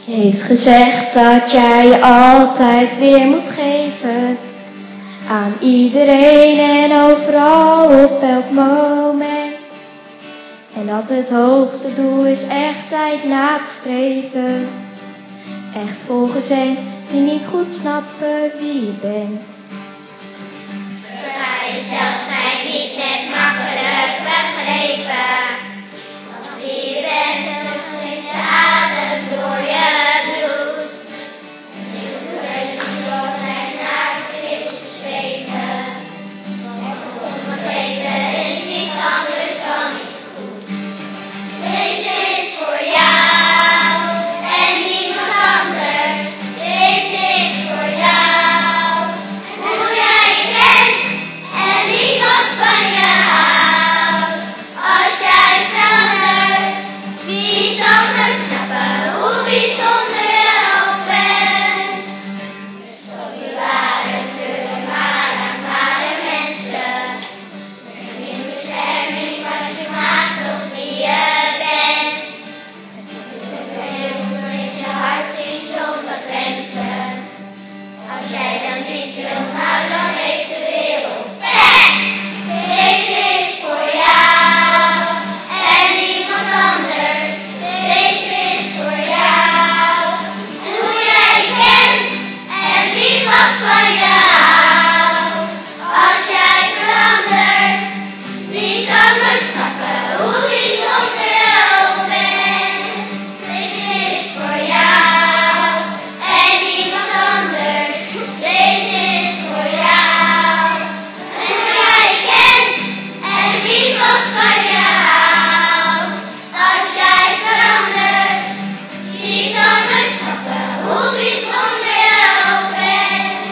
heeft gezegd dat jij je altijd weer moet geven. Aan iedereen en overal op elk moment. En dat het hoogste doel is echtheid na te streven. Echt volgens hen die niet goed snappen wie je bent. Bij jezelf zijn niet net makkelijk begrepen. Want wie je bent en soms steeds je adem door je bloed. Ik weet niet altijd naar de knipjes weten. Want het onbegrepen is niets anders dan niet goed. Deze is voor jou en niemand anders. Deze is voor jou. Hoe jij bent en niemand van je houdt. Als jij verandert, wie zal het snappen hoe bijzonder je ook bent? Zo je ware kleuren maar aan ware mensen. En in bescherming wat je maakt of wie je bent. Het moet je hart zien zonder grenzen. Als jij dan niet wil, nou dan heeft de wereld pech. Deze is voor jou en niemand anders. Deze is voor jou. En hoe jij bent en niemand van je houdt. Als jij verandert, wie zal het snappen hoe bijzonder je ook bent. Deze is voor jou en niemand anders. Deze is voor jou. En hoe jij bent en niemand van je houdt. Als jij verandert, wie zal het snappen hoe bijzonder je ook bent.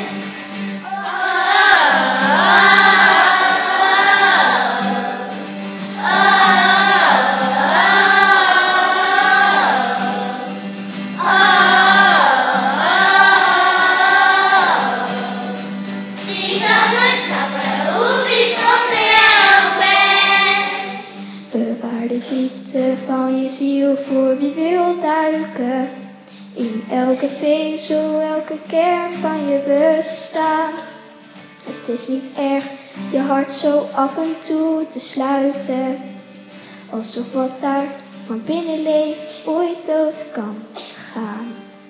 Wie zal het snappen hoe bijzonder je ook bent. Bewaar de diepte van je ziel voor wie wil duiken. In elke vezel, elke kern van je bestaan. Het is niet erg je hart zo af en toe te sluiten. Alsof wat daar van binnen leeft ooit dood kan gaan.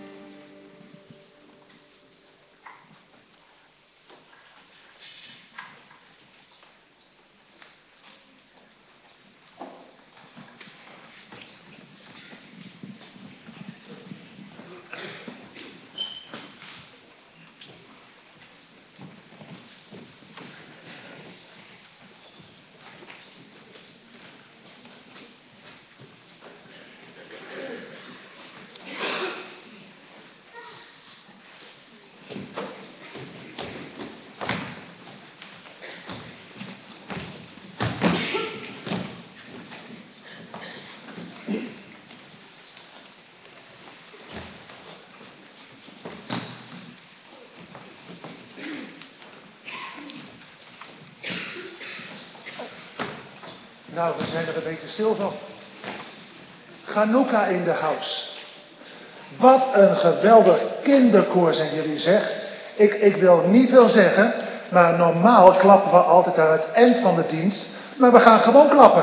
Nou, we zijn er een beetje stil van. Chanukka in de house. Wat een geweldig kinderkoor zijn jullie, zeg. Ik wil niet veel zeggen, maar normaal klappen we altijd aan het eind van de dienst. Maar we gaan gewoon klappen.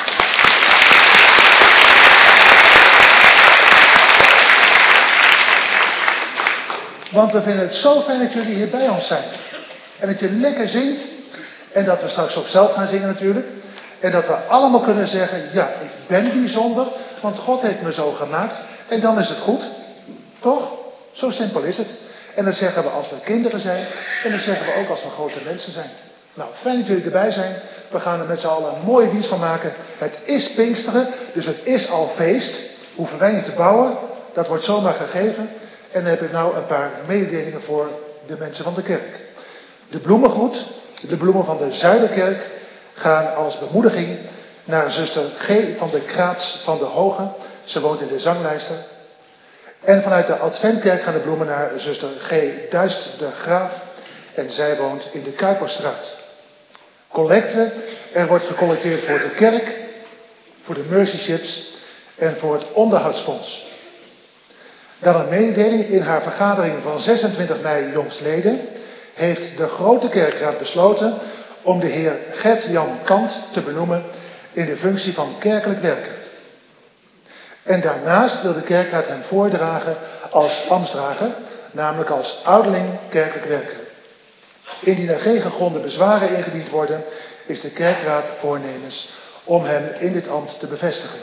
Want we vinden het zo fijn dat jullie hier bij ons zijn. En dat je lekker zingt. En dat we straks ook zelf gaan zingen natuurlijk. En dat we allemaal kunnen zeggen, ja, ik ben bijzonder, want God heeft me zo gemaakt. En dan is het goed. Toch? Zo simpel is het. En dat zeggen we als we kinderen zijn. En dat zeggen we ook als we grote mensen zijn. Nou, fijn dat jullie erbij zijn. We gaan er met z'n allen een mooie dienst van maken. Het is Pinksteren, dus het is al feest. Hoeven wij niet te bouwen. Dat wordt zomaar gegeven. En dan heb ik nou een paar mededelingen voor de mensen van de kerk. De bloemengroet, de bloemen van de Zuiderkerk, gaan als bemoediging naar zuster G. van de Kraats van de Hoge. Ze woont in de Zanglijster. En vanuit de Adventkerk gaan de bloemen naar zuster G. Duist de Graaf. En zij woont in de Kuiperstraat. Collecte. Er wordt gecollecteerd voor de kerk, voor de Mercy Ships en voor het onderhoudsfonds. Dan een mededeling. In haar vergadering van 26 mei jongstleden heeft de Grote Kerkraad besloten om de heer Gert-Jan Kant te benoemen in de functie van kerkelijk werker. En daarnaast wil de kerkraad hem voordragen als ambtsdrager, namelijk als ouderling kerkelijk werker. Indien er geen gegronde bezwaren ingediend worden, is de kerkraad voornemens om hem in dit ambt te bevestigen.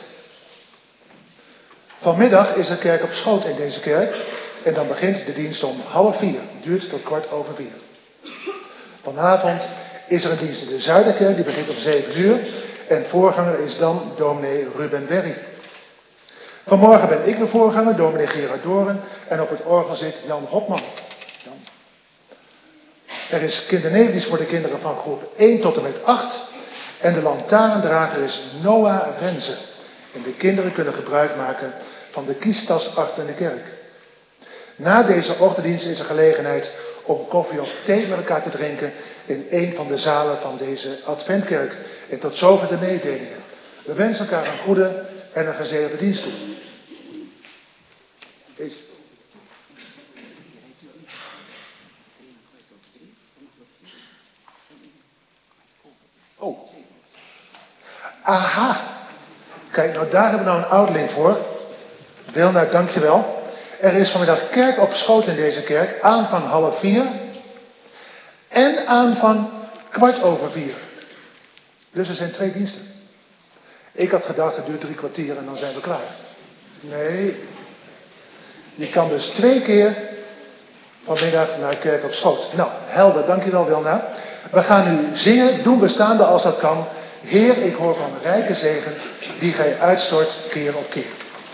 Vanmiddag is er kerk op schoot in deze kerk en dan begint de dienst om 3:30, duurt tot 4:15. Vanavond is er een dienst in de Zuiderkerk, die begint om 7:00 en voorganger is dan dominee Ruben Berry. Vanmorgen ben ik de voorganger, dominee Gerard Doren, en op het orgel zit Jan Hopman. Er is kindernevendienst voor de kinderen van groep 1 tot en met 8 en de lantaarndrager is Noah Renze. En de kinderen kunnen gebruik maken van de kiestas achter in de kerk. Na deze ochtenddienst is er gelegenheid om koffie of thee met elkaar te drinken in een van de zalen van deze Adventkerk. En tot zover de mededelingen. We wensen elkaar een goede en een gezegende dienst toe. Deze. Oh. Aha. Kijk, nou daar hebben we nou een ouderling voor. Wilna, dankjewel. Er is vanmiddag kerk op schoot in deze kerk, aan van 3:30 en aan van 4:15. Dus er zijn 2 diensten. Ik had gedacht, het duurt 3 kwartier en dan zijn we klaar. Nee. Je kan dus 2 keer vanmiddag naar kerk op schoot. Nou, helder, dankjewel Wilna. We gaan nu zingen, doen we staande als dat kan. Heer, ik hoor van rijke zegen, die gij uitstort keer op keer.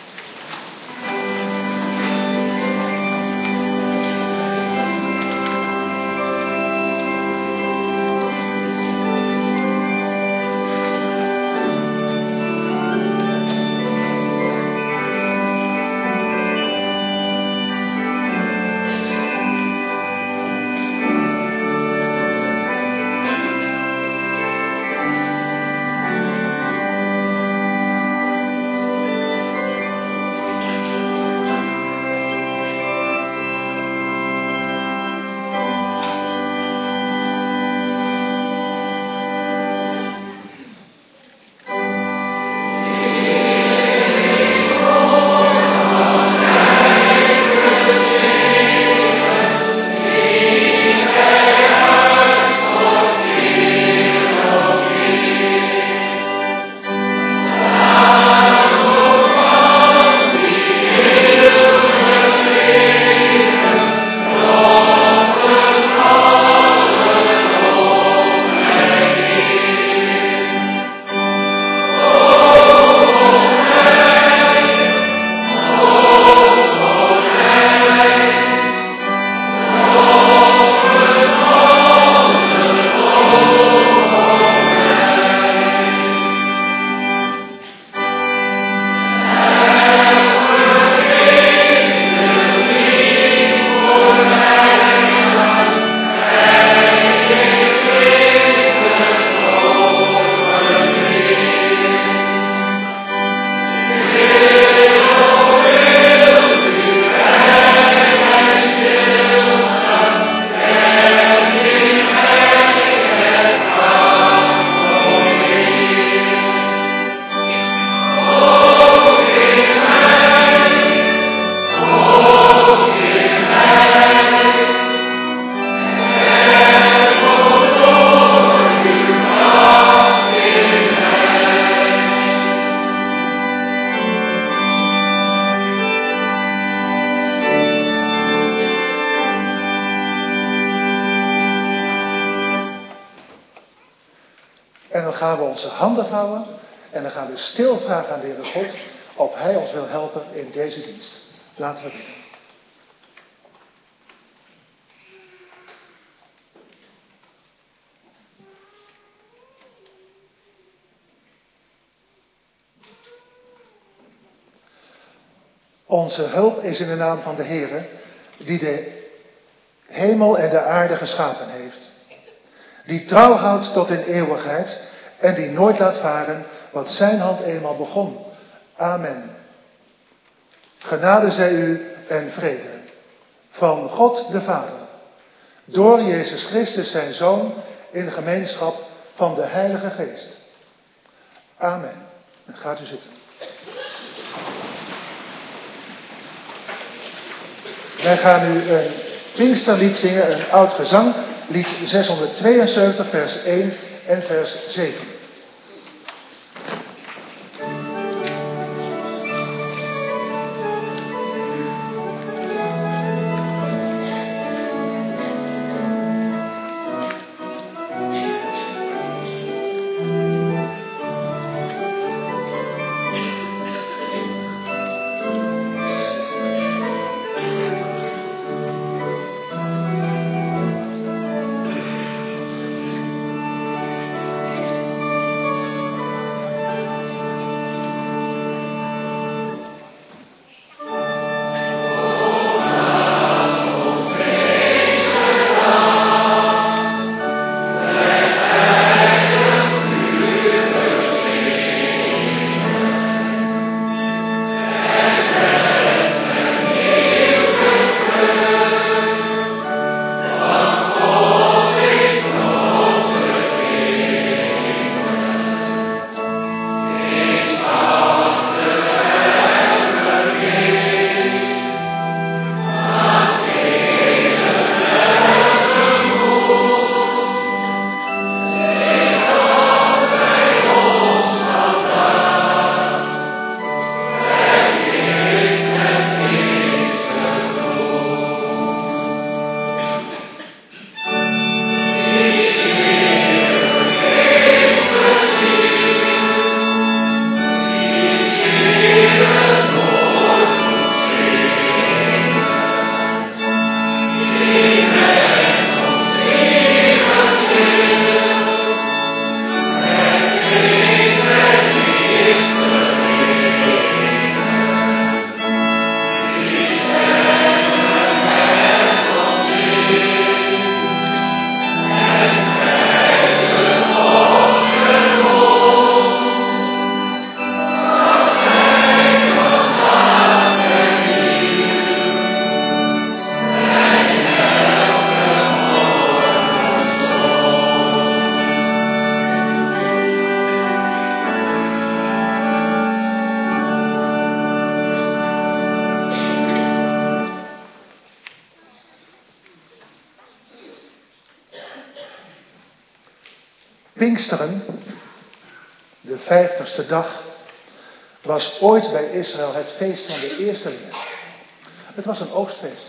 En dan gaan we onze handen vouwen en dan gaan we stil vragen aan de Heere God of Hij ons wil helpen in deze dienst. Laten we bidden. Onze hulp is in de naam van de Heere, die de hemel en de aarde geschapen heeft. Die trouw houdt tot in eeuwigheid en die nooit laat varen wat zijn hand eenmaal begon. Amen. Genade zij u en vrede van God de Vader, door Jezus Christus zijn Zoon, in gemeenschap van de Heilige Geest. Amen. En gaat u zitten. Wij gaan nu een Pinksterlied zingen, een oud gezang, lied 672, vers 1 en vers 7. Pinksteren, de 50ste dag, was ooit bij Israël het feest van de eerstelingen. Het was een oogstfeest.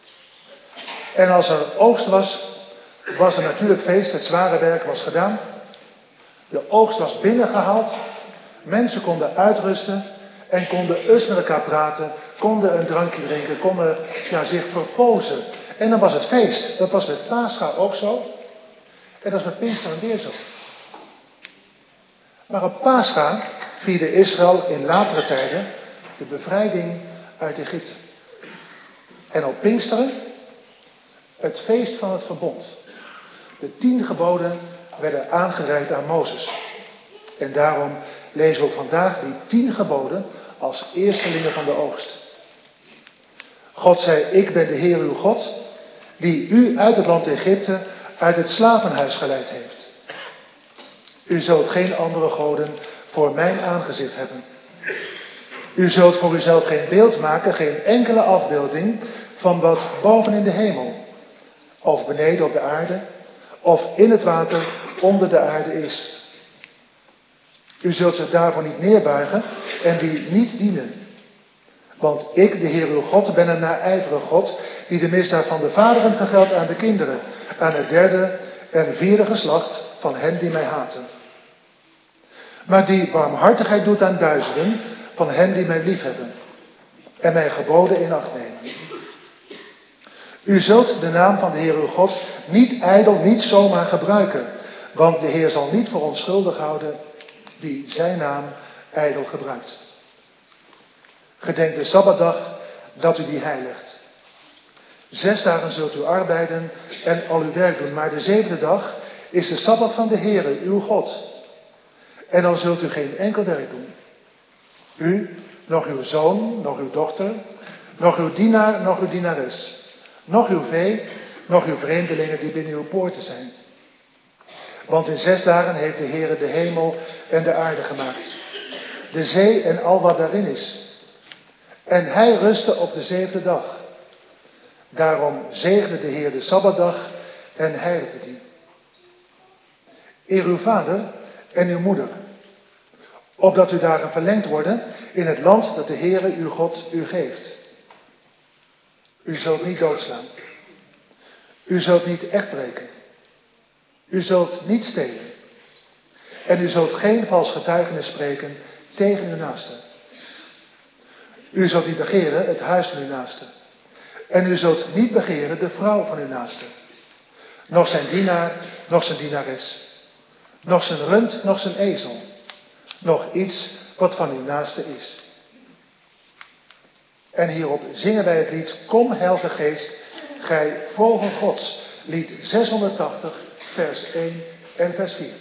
En als er oogst was, was er natuurlijk feest. Het zware werk was gedaan. De oogst was binnengehaald. Mensen konden uitrusten en konden eens met elkaar praten, konden een drankje drinken, konden zich verpozen. En dan was het feest. Dat was met Pascha ook zo. En dat is met Pinksteren weer zo. Maar op Pascha vierde Israël in latere tijden de bevrijding uit Egypte. En op Pinksteren het feest van het verbond. De 10 geboden werden aangereikt aan Mozes. En daarom lezen we ook vandaag die 10 geboden als eerstelingen van de oogst. God zei, ik ben de Heer uw God, die u uit het land Egypte, uit het slavenhuis geleid heeft. U zult geen andere goden voor mijn aangezicht hebben. U zult voor uzelf geen beeld maken, geen enkele afbeelding van wat boven in de hemel, of beneden op de aarde, of in het water onder de aarde is. U zult zich daarvoor niet neerbuigen en die niet dienen. Want ik, de Heer uw God, ben een naijverige God, die de misdaad van de vaderen vergeldt aan de kinderen, aan het 3e en 4e geslacht van hen die mij haten. Maar die barmhartigheid doet aan duizenden van hen die mij liefhebben en mijn geboden in acht nemen. U zult de naam van de Heer uw God niet ijdel, niet zomaar gebruiken, want de Heer zal niet voor onschuldig houden wie zijn naam ijdel gebruikt. Gedenk de Sabbatdag dat u die heiligt. 6 dagen zult u arbeiden en al uw werk doen, maar de 7e dag is de Sabbat van de Heere, uw God. En dan zult u geen enkel werk doen. U, nog uw zoon, nog uw dochter, nog uw dienaar, nog uw dienares, nog uw vee, nog uw vreemdelingen die binnen uw poorten zijn. Want in 6 dagen heeft de Heere de hemel en de aarde gemaakt, de zee en al wat daarin is. En hij rustte op de 7e dag. Daarom zegende de Heer de Sabbatdag en heiligde die. Eer uw vader en uw moeder, opdat uw dagen verlengd worden in het land dat de Heere uw God u geeft. U zult niet doodslaan. U zult niet echt breken. U zult niet stelen. En u zult geen vals getuigenis spreken tegen uw naaste. U zult niet begeren het huis van uw naaste. En u zult niet begeren de vrouw van uw naaste. Nog zijn dienaar, nog zijn dienares. Nog zijn rund, nog zijn ezel. Nog iets wat van uw naaste is. En hierop zingen wij het lied Kom Heilige Geest, gij vogel Gods. Lied 680, vers 1 en vers 4.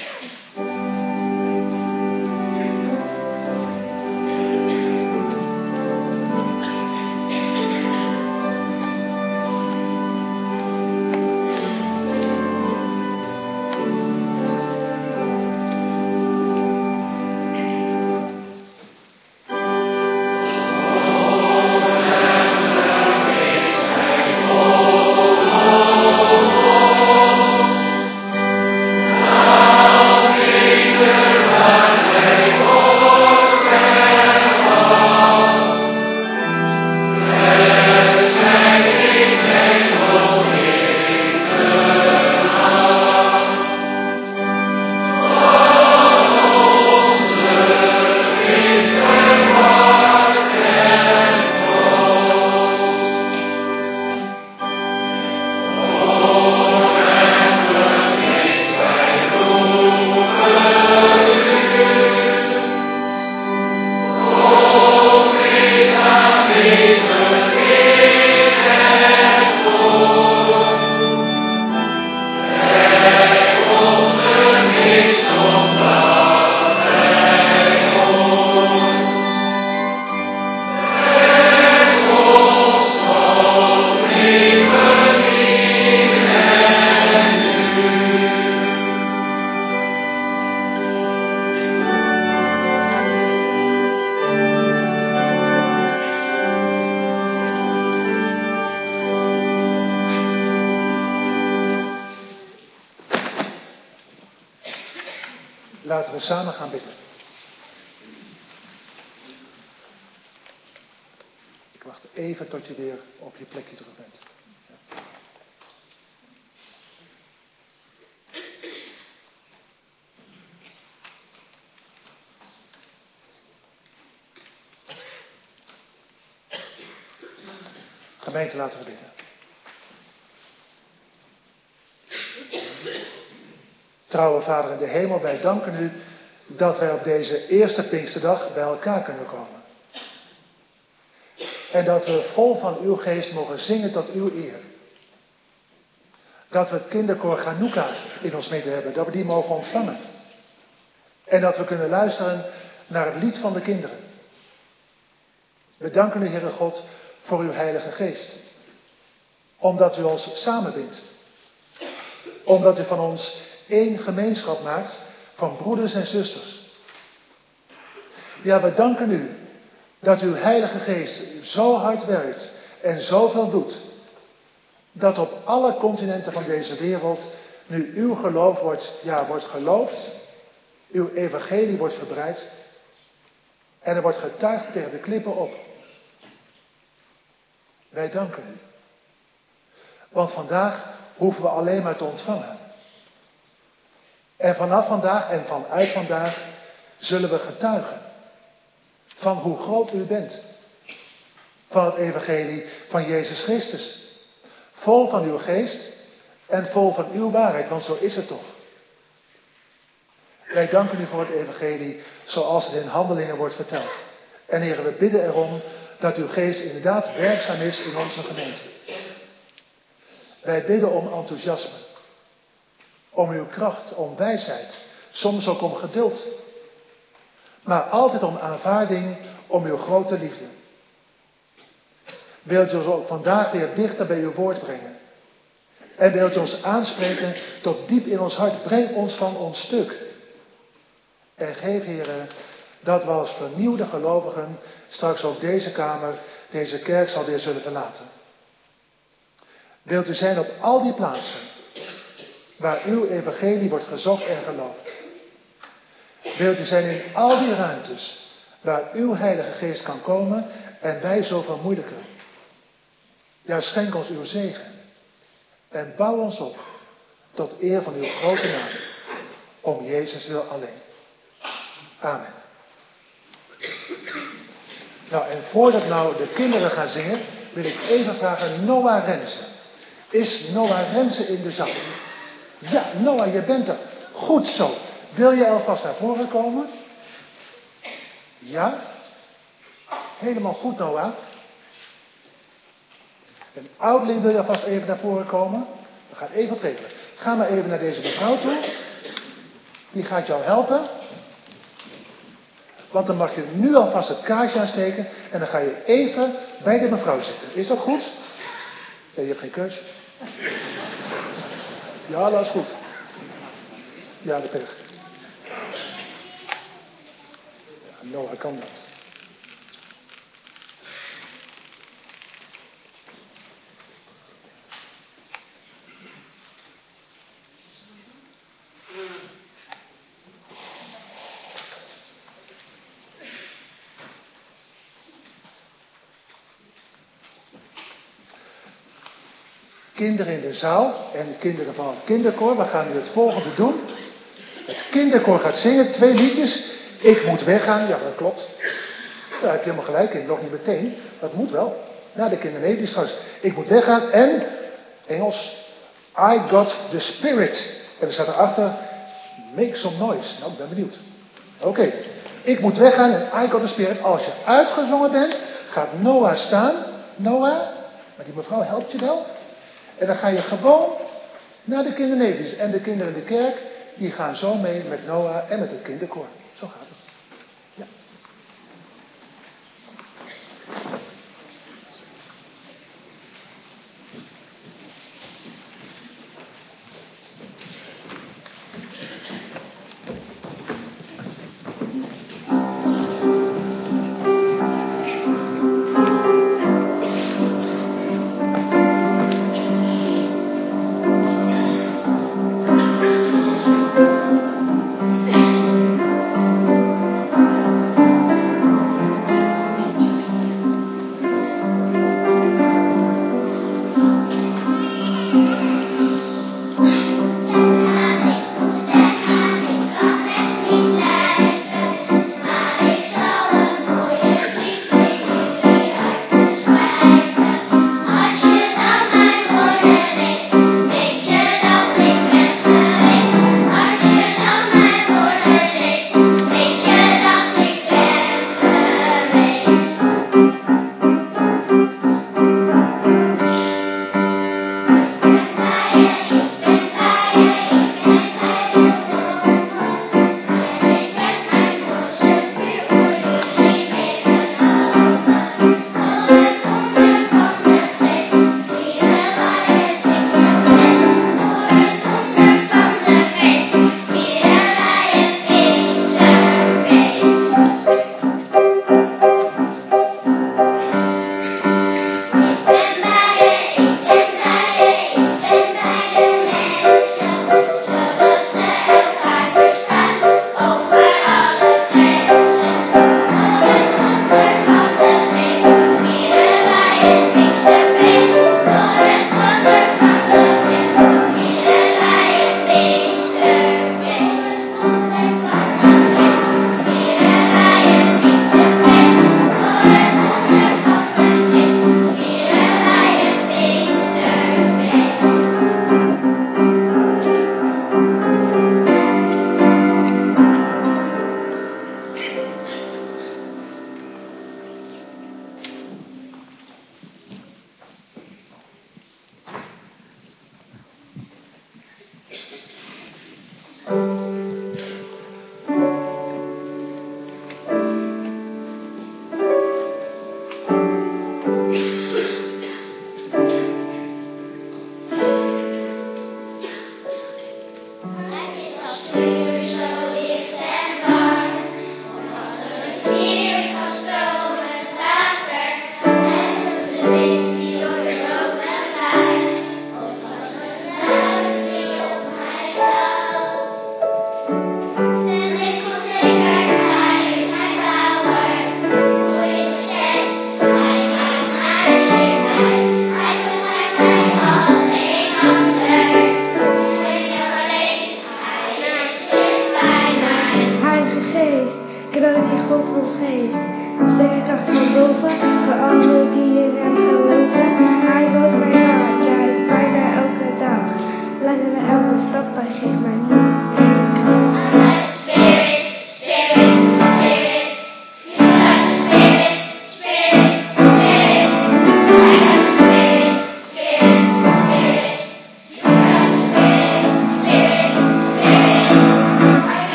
Laten we samen gaan bidden. Ik wacht even tot je weer op je plekje terug bent. Gemeente, laten we bidden. Trouwe Vader in de hemel, wij danken u dat wij op deze eerste Pinksterdag bij elkaar kunnen komen. En dat we vol van uw geest mogen zingen tot uw eer. Dat we het kinderkoor Chanukka in ons midden hebben, dat we die mogen ontvangen. En dat we kunnen luisteren naar het lied van de kinderen. We danken u, Heere God, voor uw Heilige Geest. Omdat u ons samenbindt. Omdat u van ons één gemeenschap maakt van broeders en zusters. Ja, we danken u dat uw Heilige Geest zo hard werkt en zoveel doet, dat op alle continenten van deze wereld nu uw geloof wordt geloofd, uw evangelie wordt verbreid en er wordt getuigd tegen de klippen op. Wij danken u. Want vandaag hoeven we alleen maar te ontvangen. En vanaf vandaag en vanuit vandaag zullen we getuigen van hoe groot u bent. Van het evangelie van Jezus Christus. Vol van uw geest en vol van uw waarheid, want zo is het toch. Wij danken u voor het evangelie zoals het in Handelingen wordt verteld. En Heer, we bidden erom dat uw geest inderdaad werkzaam is in onze gemeente. Wij bidden om enthousiasme. Om uw kracht, om wijsheid. Soms ook om geduld. Maar altijd om aanvaarding, om uw grote liefde. Wilt u ons ook vandaag weer dichter bij uw woord brengen? En wilt u ons aanspreken tot diep in ons hart? Breng ons van ons stuk. En geef, Heere, dat we als vernieuwde gelovigen straks ook deze kamer, deze kerk zal weer zullen verlaten. Wilt u zijn op al die plaatsen waar uw evangelie wordt gezocht en geloofd. Wilt u zijn in al die ruimtes waar uw Heilige Geest kan komen en wij zo vermoeilijken. Ja, schenk ons uw zegen en bouw ons op tot eer van uw grote naam. Om Jezus wil alleen. Amen. Nou, en voordat nou de kinderen gaan zingen, wil ik even vragen Noah Rensen. Is Noah Rensen in de zaal? Ja, Noah, je bent er. Goed zo. Wil je alvast naar voren komen? Ja? Helemaal goed, Noah. En Oudeling, wil je alvast even naar voren komen? We gaan even wat regelen. Ga maar even naar deze mevrouw toe. Die gaat jou helpen. Want dan mag je nu alvast het kaarsje aansteken. En dan ga je even bij de mevrouw zitten. Is dat goed? Ja, je hebt geen keus. Ja, dat is goed. Ja, de pech. Ja, Noah kan dat. Kinderen in de zaal en kinderen van het kinderkoor, we gaan nu het volgende doen. Het kinderkoor gaat zingen 2 liedjes. Ik moet weggaan, ja dat klopt. Daar heb je helemaal gelijk in, nog niet meteen. Dat moet wel. Na de kinderleden straks. Ik moet weggaan en, Engels, I got the spirit. En er staat erachter, make some noise. Nou, ik ben benieuwd. Oké. Ik moet weggaan en I got the spirit. Als je uitgezongen bent, gaat Noah staan. Noah, maar die mevrouw helpt je wel. En dan ga je gewoon naar de kindernedienst. En de kinderen in de kerk, die gaan zo mee met Noah en met het kinderkoor. Zo gaat het. Ja.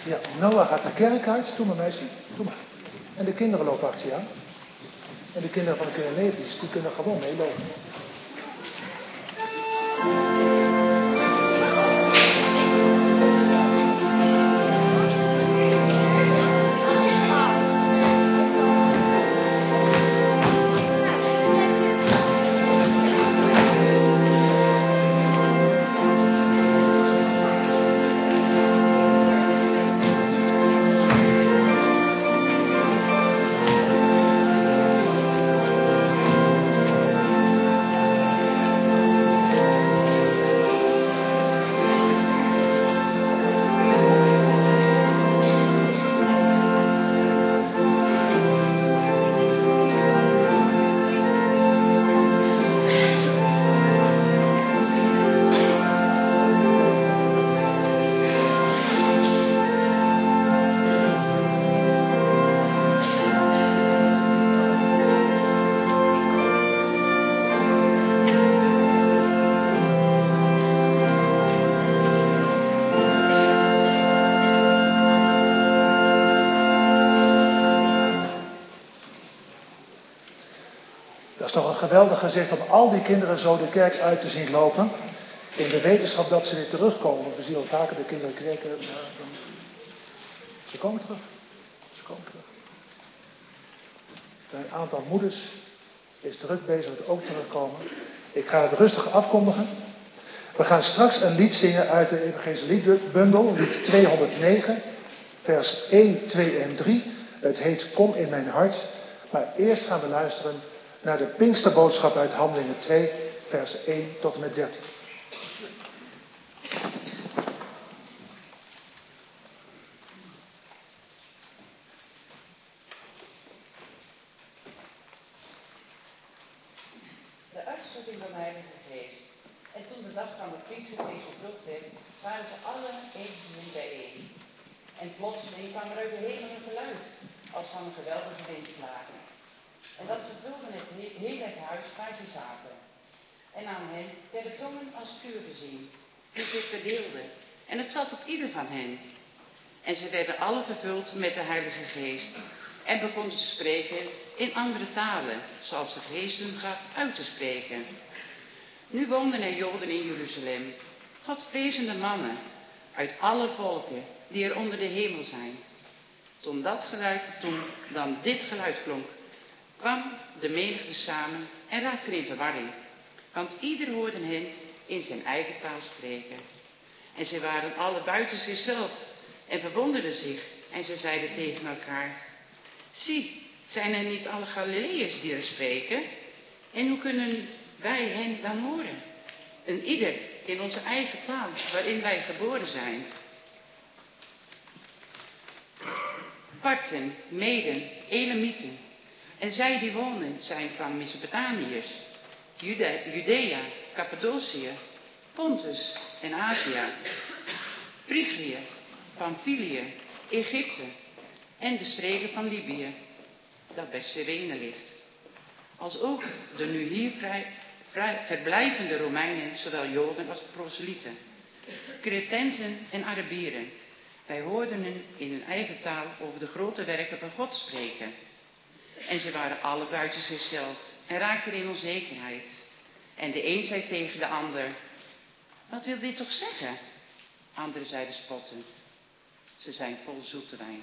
Ja, Noah gaat de kerk uit. Doe maar, meisje. Doe maar. En de kinderen lopen achter je aan. En de kinderen van de kinderleefdienst, die kunnen gewoon meelopen. Dat is toch een geweldig gezicht om al die kinderen zo de kerk uit te zien lopen. In de wetenschap dat ze weer terugkomen. Want we zien al vaker de kinderen kerken. Ze komen terug. Ze komen terug. Een aantal moeders is druk bezig met ook terugkomen. Ik ga het rustig afkondigen. We gaan straks een lied zingen uit de Evangelische liedbundel. Lied 209. Vers 1, 2 en 3. Het heet Kom in mijn hart. Maar eerst gaan we luisteren naar de Pinksterboodschap uit Handelingen 2, vers 1 tot en met 13. De uitstorting van de Heilige Geest. En toen de dag van het Pinksterfeest vervuld werd, waren ze allen eveneens bijeen. En plotseling kwam er uit de hemel een geluid, als van een geweldige windvlagen. En dat vervulde heel het huis waar ze zaten. En aan hen werden tongen als vuur gezien, die zich verdeelden. En het zat op ieder van hen. En ze werden alle vervuld met de Heilige Geest. En begonnen te spreken in andere talen, zoals de Geest hun gaf uit te spreken. Nu woonden er Joden in Jeruzalem, Godvrezende mannen, uit alle volken die er onder de hemel zijn. Toen dan dit geluid klonk, kwam de menigte samen en raakte in verwarring. Want ieder hoorde hen in zijn eigen taal spreken. En ze waren alle buiten zichzelf en verwonderden zich. En ze zeiden tegen elkaar: zie, zijn er niet alle Galileërs die er spreken? En hoe kunnen wij hen dan horen? Een ieder in onze eigen taal waarin wij geboren zijn. Parten, Meden, Elamieten en zij die wonen zijn van Mesopotamiërs, Judea, Cappadocië, Pontus en Azië, Frigië, Pamphylië, Egypte en de streken van Libië, dat bij Cyrene ligt. Als ook de nu hier verblijvende Romeinen, zowel Joden als proselieten, Cretensen en Arabieren. Wij hoorden hen in hun eigen taal over de grote werken van God spreken. En ze waren alle buiten zichzelf en raakten in onzekerheid. En de een zei tegen de ander: wat wil dit toch zeggen? Anderen zeiden spottend: ze zijn vol zoete wijn.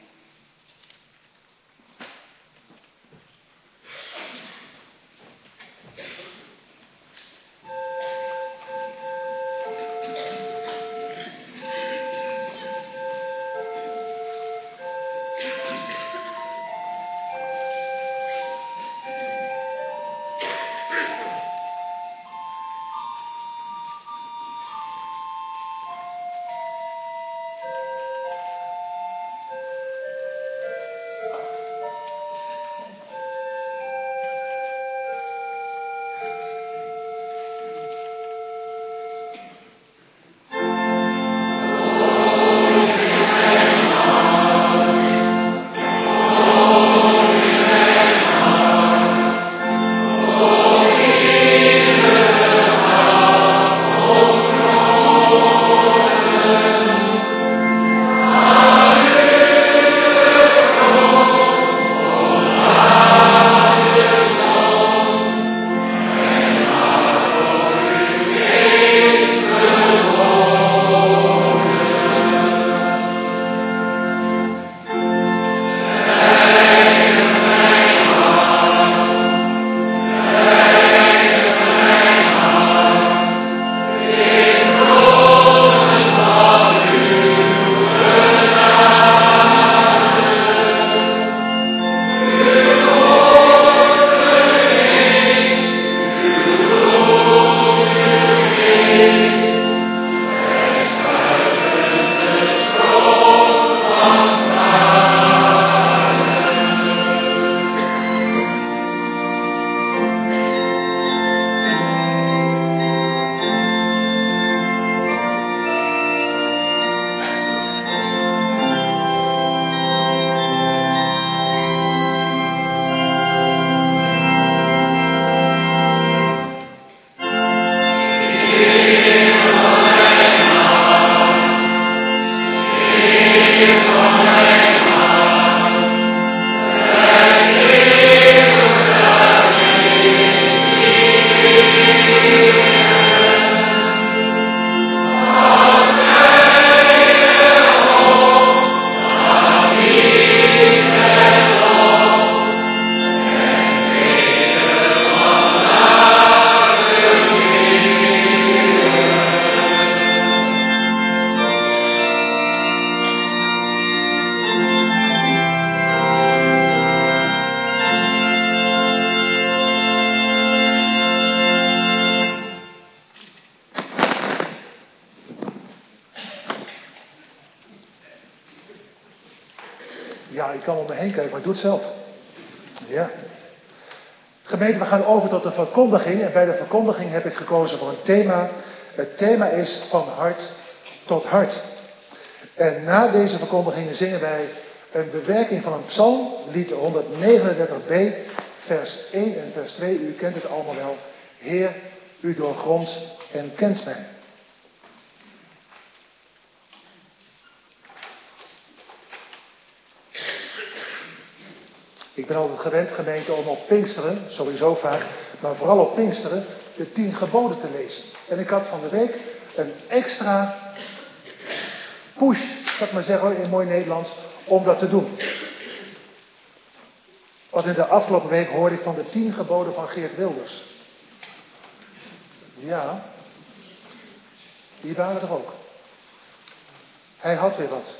Ja, ik kan om me heen kijken, maar ik doe het zelf. Ja. Gemeente, we gaan over tot de verkondiging. En bij de verkondiging heb ik gekozen voor een thema. Het thema is van hart tot hart. En na deze verkondigingen zingen wij een bewerking van een psalm, lied 139b, vers 1 en vers 2. U kent het allemaal wel. Heer, u doorgrondt en kent mij. Ik ben altijd gewend, gemeente, om op Pinksteren, sowieso vaak, maar vooral op Pinksteren, de 10 geboden te lezen. En ik had van de week een extra push, zal ik maar zeggen in mooi Nederlands, om dat te doen. Want in de afgelopen week hoorde ik van de 10 geboden van Geert Wilders. Ja, die waren er ook. Hij had weer wat.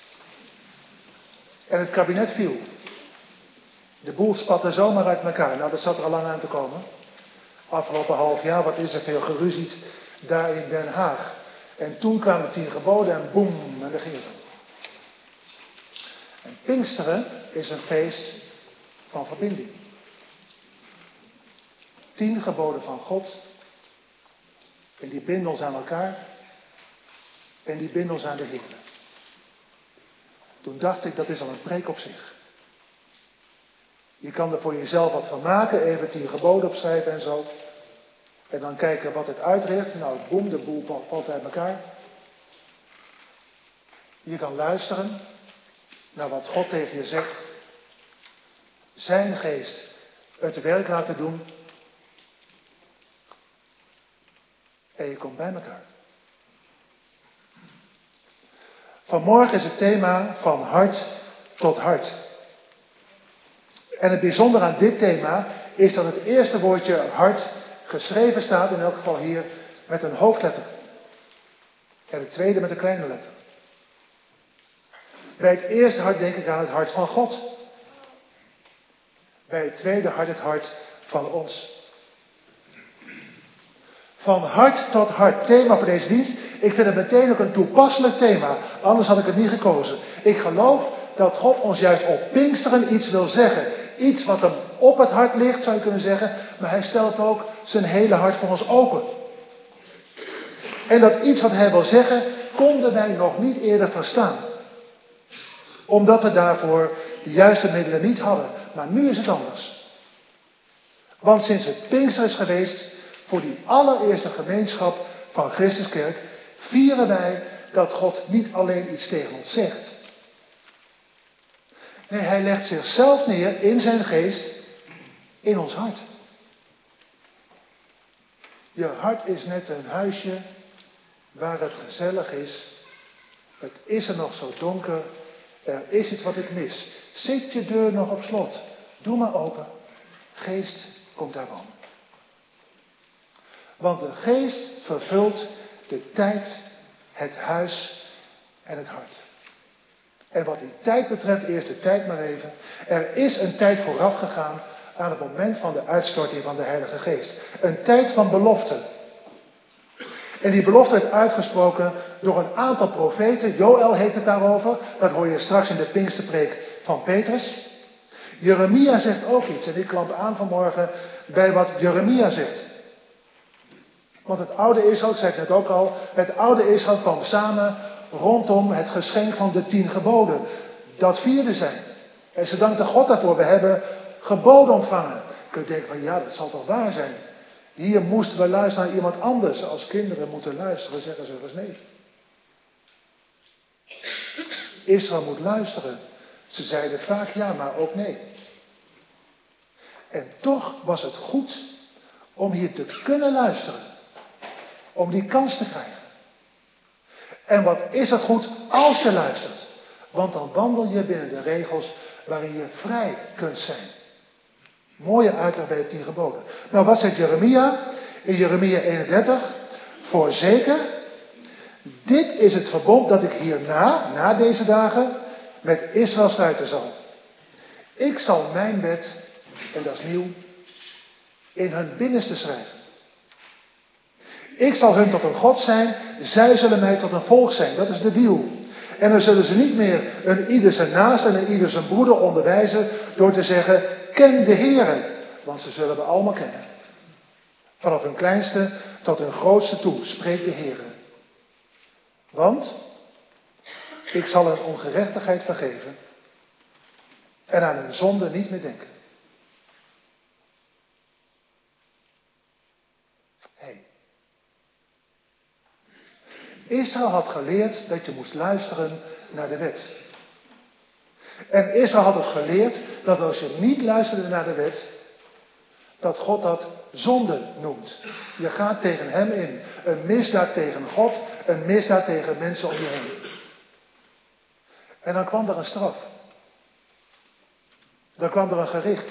En het kabinet viel. De boel spatte zomaar uit elkaar. Nou, dat zat er al lang aan te komen. Afgelopen half jaar, wat is er veel geruzied daar in Den Haag. En toen kwamen de 10 geboden en boem, en daar ging het. En Pinksteren is een feest van verbinding. 10 geboden van God. En die binden ons aan elkaar. En die binden ons aan de Heer. Toen dacht ik, dat is al een preek op zich. Je kan er voor jezelf wat van maken, even 10 geboden opschrijven en zo. En dan kijken wat het uitricht. Nou, boem, de boel valt uit elkaar. Je kan luisteren naar wat God tegen je zegt. Zijn geest het werk laten doen. En je komt bij elkaar. Vanmorgen is het thema van hart tot hart. En het bijzondere aan dit thema is dat het eerste woordje hart geschreven staat, in elk geval hier, met een hoofdletter. En het tweede met een kleine letter. Bij het eerste hart denk ik aan het hart van God. Bij het tweede hart het hart van ons. Van hart tot hart. Thema voor deze dienst. Ik vind het meteen ook een toepasselijk thema. Anders had ik het niet gekozen. Ik geloof dat God ons juist op Pinksteren iets wil zeggen. Iets wat hem op het hart ligt, zou je kunnen zeggen. Maar hij stelt ook zijn hele hart voor ons open. En dat iets wat hij wil zeggen, konden wij nog niet eerder verstaan. Omdat we daarvoor de juiste middelen niet hadden. Maar nu is het anders. Want sinds het Pinkster is geweest, voor die allereerste gemeenschap van Christuskerk, vieren wij dat God niet alleen iets tegen ons zegt. Nee, hij legt zichzelf neer in zijn geest, in ons hart. Je hart is net een huisje waar het gezellig is. Het is er nog zo donker. Er is iets wat ik mis. Zit je deur nog op slot? Doe maar open. Geest, komt daar wonen. Want de geest vervult de tijd, het huis en het hart. En wat die tijd betreft, eerst de tijd maar even. Er is een tijd vooraf gegaan aan het moment van de uitstorting van de Heilige Geest. Een tijd van belofte. En die belofte werd uitgesproken door een aantal profeten. Joël heeft het daarover. Dat hoor je straks in de Pinksterpreek van Petrus. Jeremia zegt ook iets. En ik klamp aan vanmorgen bij wat Jeremia zegt. Want het oude Israël, ik zei het net ook al, het oude Israël kwam samen rondom het geschenk van de 10 geboden. Dat vierden zij. En ze dankten God daarvoor. We hebben geboden ontvangen. Kun je denken van ja, dat zal toch waar zijn. Hier moesten we luisteren naar iemand anders. Als kinderen moeten luisteren, zeggen ze eens nee. Israël moet luisteren. Ze zeiden vaak ja, maar ook nee. En toch was het goed om hier te kunnen luisteren. Om die kans te krijgen. En wat is het goed als je luistert? Want dan wandel je binnen de regels waarin je vrij kunt zijn. Mooie uitleg bij de 10 geboden. Nou, wat zegt Jeremia? In Jeremia 31. Voorzeker, dit is het verbond dat ik hierna, na deze dagen, met Israël sluiten zal. Ik zal mijn wet, en dat is nieuw, in hun binnenste schrijven. Ik zal hun tot een God zijn, zij zullen mij tot een volk zijn. Dat is de deal. En dan zullen ze niet meer een ieder zijn naast en een ieder zijn broeder onderwijzen door te zeggen, ken de Heere. Want ze zullen we allemaal kennen. Vanaf hun kleinste tot hun grootste toe spreekt de Heere. Want ik zal hun ongerechtigheid vergeven en aan hun zonde niet meer denken. Israël had geleerd dat je moest luisteren naar de wet. En Israël had ook geleerd dat als je niet luisterde naar de wet, dat God dat zonde noemt. Je gaat tegen hem in. Een misdaad tegen God, een misdaad tegen mensen om je heen. En dan kwam er een straf. Dan kwam er een gericht.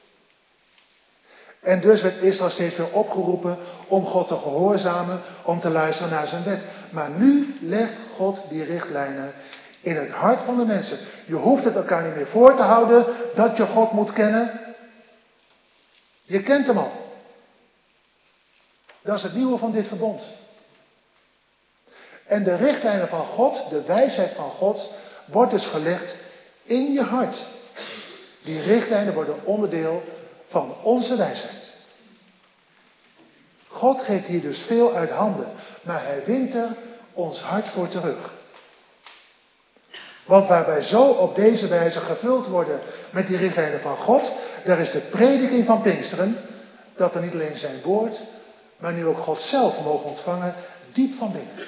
En dus werd Israël steeds weer opgeroepen om God te gehoorzamen, om te luisteren naar zijn wet. Maar nu legt God die richtlijnen in het hart van de mensen. Je hoeft het elkaar niet meer voor te houden dat je God moet kennen. Je kent hem al. Dat is het nieuwe van dit verbond. En de richtlijnen van God, de wijsheid van God, wordt dus gelegd in je hart. Die richtlijnen worden onderdeel van onze wijsheid. God geeft hier dus veel uit handen, maar hij wint er ons hart voor terug. Want waar wij zo op deze wijze gevuld worden met die richtlijnen van God, daar is de prediking van Pinksteren, dat we niet alleen zijn woord, maar nu ook God zelf mogen ontvangen, diep van binnen.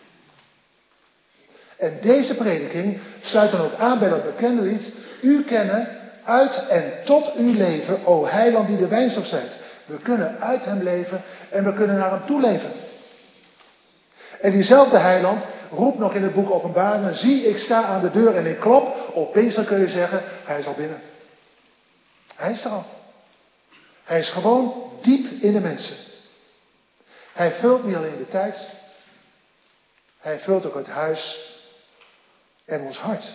En deze prediking sluit dan ook aan bij dat bekende lied, u kennen uit en tot uw leven, o heiland die de wijnstok zijt. We kunnen uit hem leven en we kunnen naar hem toe leven. En diezelfde heiland roept nog in het boek Openbaringen, zie ik sta aan de deur en ik klop. Op Pinkster kun je zeggen, hij is al binnen. Hij is er al. Hij is gewoon diep in de mensen. Hij vult niet alleen de tijd, hij vult ook het huis en ons hart.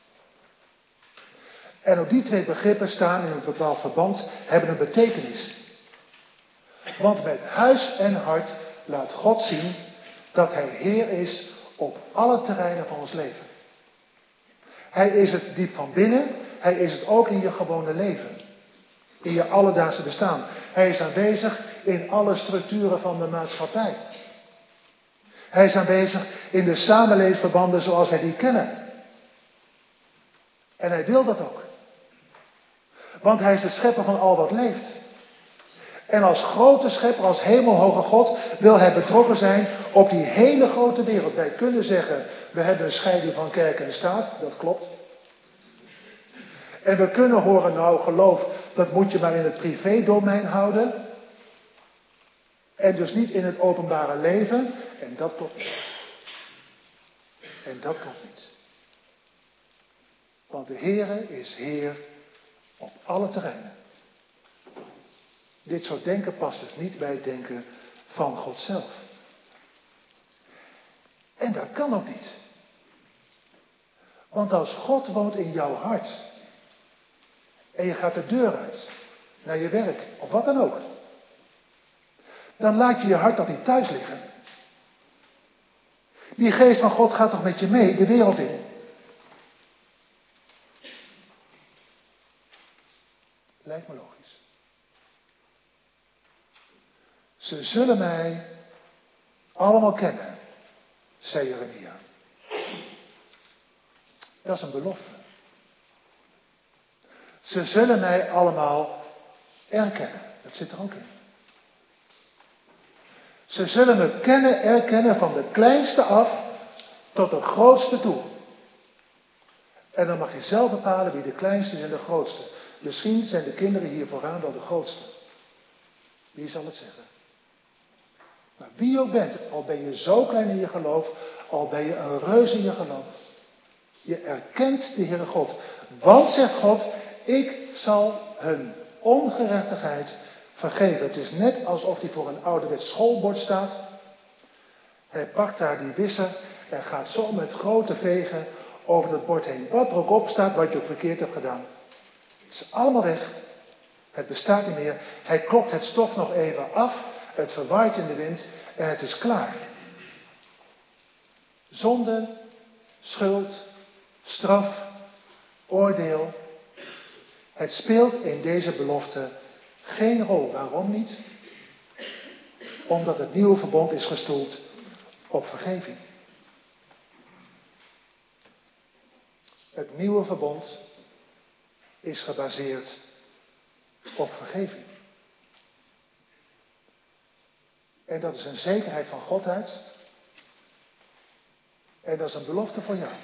En ook die twee begrippen staan in een bepaald verband, hebben een betekenis. Want met huis en hart laat God zien dat hij Heer is op alle terreinen van ons leven. Hij is het diep van binnen, hij is het ook in je gewone leven. In je alledaagse bestaan. Hij is aanwezig in alle structuren van de maatschappij. Hij is aanwezig in de samenlevingsverbanden zoals wij die kennen. En hij wil dat ook. Want hij is de schepper van al wat leeft. En als grote schepper, als hemelhoge God, wil hij betrokken zijn op die hele grote wereld. Wij kunnen zeggen, we hebben een scheiding van kerk en staat, dat klopt. En we kunnen horen, nou geloof, dat moet je maar in het privédomein houden. En dus niet in het openbare leven. En dat klopt niet. En dat klopt niet. Want de Heere is Heer op alle terreinen. Dit soort denken past dus niet bij het denken van God zelf. En dat kan ook niet. Want als God woont in jouw hart en je gaat de deur uit naar je werk of wat dan ook, dan laat je je hart toch niet thuis liggen. Die geest van God gaat toch met je mee de wereld in. Lijkt me logisch. Ze zullen mij allemaal kennen, zei Jeremia. Dat is een belofte. Ze zullen mij allemaal erkennen. Dat zit er ook in. Ze zullen me erkennen van de kleinste af tot de grootste toe. En dan mag je zelf bepalen wie de kleinste is en de grootste. Misschien zijn de kinderen hier vooraan wel de grootste. Wie zal het zeggen? Maar wie je ook bent, al ben je zo klein in je geloof, al ben je een reus in je geloof. Je erkent de Heere God. Want, zegt God, ik zal hun ongerechtigheid vergeven. Het is net alsof hij voor een ouderwets schoolbord staat. Hij pakt daar die wisser en gaat zo met grote vegen over dat bord heen. Wat er ook op staat, wat je ook verkeerd hebt gedaan. Het is allemaal weg. Het bestaat niet meer. Hij klopt het stof nog even af. Het verwaait in de wind en het is klaar. Zonde schuld, straf, oordeel. Het speelt in deze belofte geen rol. Waarom niet? Omdat het nieuwe verbond is gestoeld op vergeving. Het nieuwe verbond is gebaseerd op vergeving. En dat is een zekerheid van Godheid. En dat is een belofte voor jou.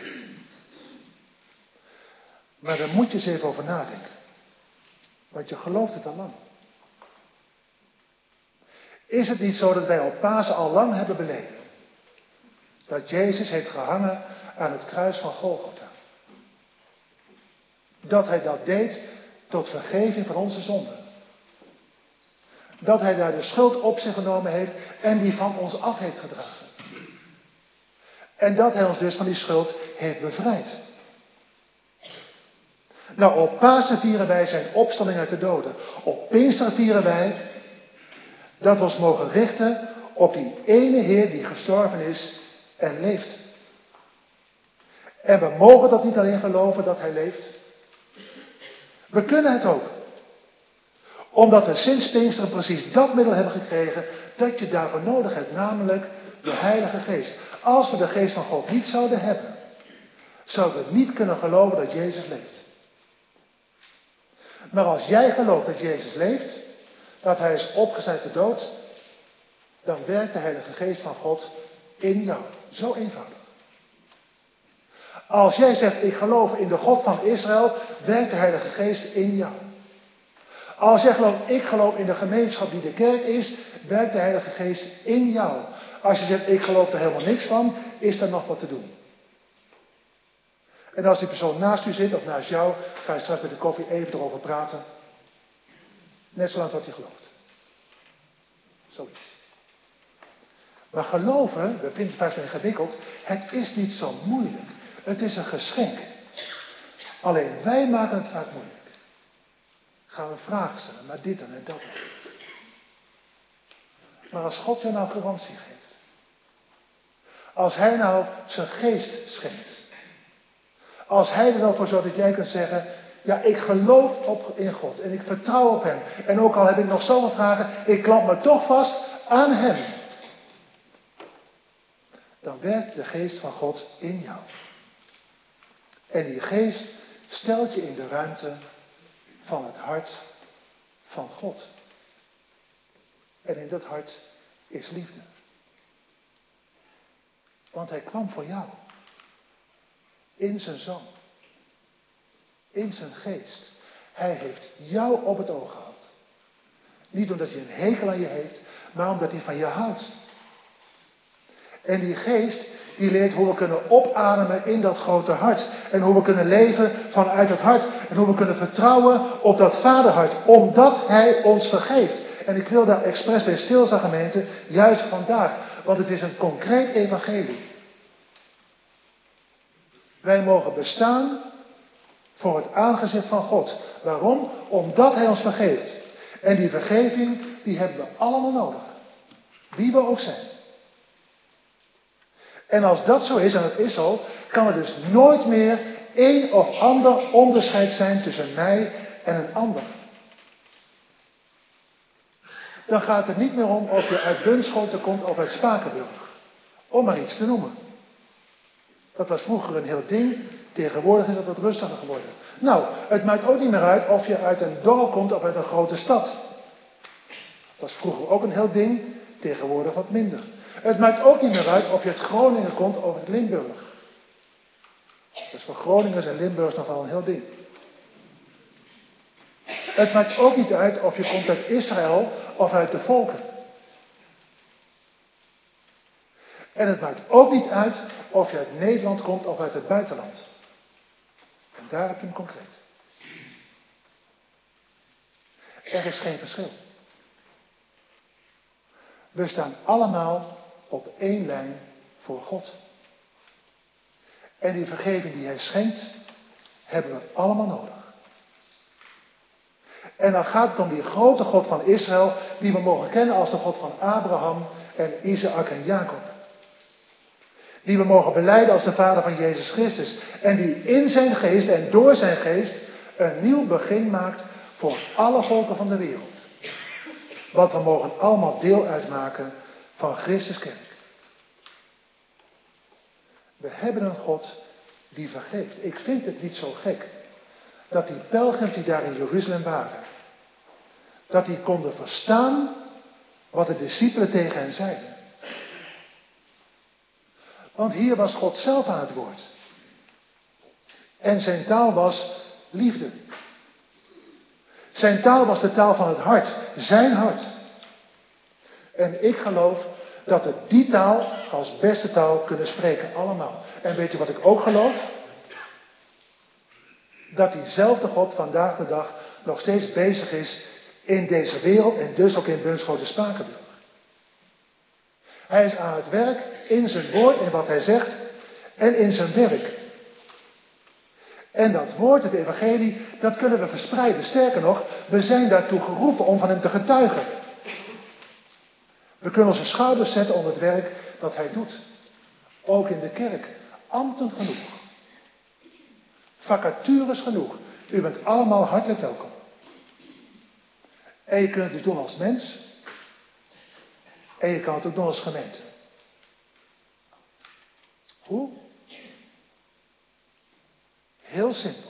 Maar daar moet je eens even over nadenken. Want je gelooft het al lang. Is het niet zo dat wij op Pasen al lang hebben beleden? Dat Jezus heeft gehangen aan het kruis van Golgotha. Dat hij dat deed tot vergeving van onze zonden. Dat hij daar de schuld op zich genomen heeft en die van ons af heeft gedragen. En dat hij ons dus van die schuld heeft bevrijd. Nou, op Pasen vieren wij zijn opstanding uit de doden. Op Pinksteren vieren wij dat we ons mogen richten op die ene Heer die gestorven is en leeft. En we mogen dat niet alleen geloven dat hij leeft. We kunnen het ook. Omdat we sinds Pinksteren precies dat middel hebben gekregen dat je daarvoor nodig hebt, namelijk de Heilige Geest. Als we de Geest van God niet zouden hebben, zouden we niet kunnen geloven dat Jezus leeft. Maar als jij gelooft dat Jezus leeft, dat hij is opgestaan uit de dood, dan werkt de Heilige Geest van God in jou. Zo eenvoudig. Als jij zegt, ik geloof in de God van Israël, werkt de Heilige Geest in jou. Als jij gelooft, ik geloof in de gemeenschap die de kerk is, werkt de Heilige Geest in jou. Als je zegt, ik geloof er helemaal niks van, is er nog wat te doen. En als die persoon naast u zit of naast jou, ga je straks met de koffie even erover praten. Net zolang tot hij gelooft. Zoiets. Maar geloven, we vinden het vaak zo ingewikkeld, het is niet zo moeilijk. Het is een geschenk. Alleen wij maken het vaak moeilijk. Gaan we vragen stellen, maar dit en dat. Maar als God jou nou garantie geeft. Als hij nou zijn geest schenkt. Als hij er nou voor zorgt dat jij kunt zeggen, ja, ik geloof in God en ik vertrouw op hem. En ook al heb ik nog zoveel vragen, ik klamp me toch vast aan hem. Dan werkt de geest van God in jou. En die geest stelt je in de ruimte van het hart van God. En in dat hart is liefde. Want hij kwam voor jou. In zijn zoon. In zijn geest. Hij heeft jou op het oog gehad. Niet omdat hij een hekel aan je heeft, maar omdat hij van je houdt. En die geest, die leert hoe we kunnen opademen in dat grote hart. En hoe we kunnen leven vanuit het hart. En hoe we kunnen vertrouwen op dat vaderhart. Omdat hij ons vergeeft. En ik wil daar expres bij stilstaan, gemeente, juist vandaag. Want het is een concreet evangelie. Wij mogen bestaan voor het aangezicht van God. Waarom? Omdat hij ons vergeeft. En die vergeving, die hebben we allemaal nodig. Wie we ook zijn. En als dat zo is, en dat is zo, kan er dus nooit meer één of ander onderscheid zijn tussen mij en een ander. Dan gaat het niet meer om of je uit Bunschoten komt of uit Spakenburg. Om maar iets te noemen. Dat was vroeger een heel ding, tegenwoordig is dat wat rustiger geworden. Nou, het maakt ook niet meer uit of je uit een dorp komt of uit een grote stad. Dat was vroeger ook een heel ding, tegenwoordig wat minder. Het maakt ook niet meer uit of je uit Groningen komt of uit Limburg. Dat is voor Groningers en Limburgers nog wel een heel ding. Het maakt ook niet uit of je komt uit Israël of uit de volken. En het maakt ook niet uit of je uit Nederland komt of uit het buitenland. En daar heb je hem concreet. Er is geen verschil. We staan allemaal op één lijn voor God. En die vergeving die hij schenkt, hebben we allemaal nodig. En dan gaat het om die grote God van Israël, die we mogen kennen als de God van Abraham en Isaac en Jacob. Die we mogen belijden als de Vader van Jezus Christus. En die in zijn geest en door zijn geest een nieuw begin maakt voor alle volken van de wereld. Want we mogen allemaal deel uitmaken van Christus kerk. We hebben een God die vergeeft. Ik vind het niet zo gek dat die pelgrims die daar in Jeruzalem waren, dat die konden verstaan wat de discipelen tegen hen zeiden. Want hier was God zelf aan het woord. En zijn taal was liefde. Zijn taal was de taal van het hart. Zijn hart. En ik geloof dat we die taal als beste taal kunnen spreken. Allemaal. En weet je wat ik ook geloof? Dat diezelfde God vandaag de dag nog steeds bezig is in deze wereld. En dus ook in Bunschoten-Spakenburg. Hij is aan het werk in zijn woord en wat hij zegt en in zijn werk. En dat woord, het evangelie, dat kunnen we verspreiden. Sterker nog, we zijn daartoe geroepen om van hem te getuigen. We kunnen onze schouders zetten onder het werk dat hij doet. Ook in de kerk. Ambten genoeg. Vacatures genoeg. U bent allemaal hartelijk welkom. En je kunt het dus doen als mens. En je kan het ook doen als gemeente. Hoe? Heel simpel.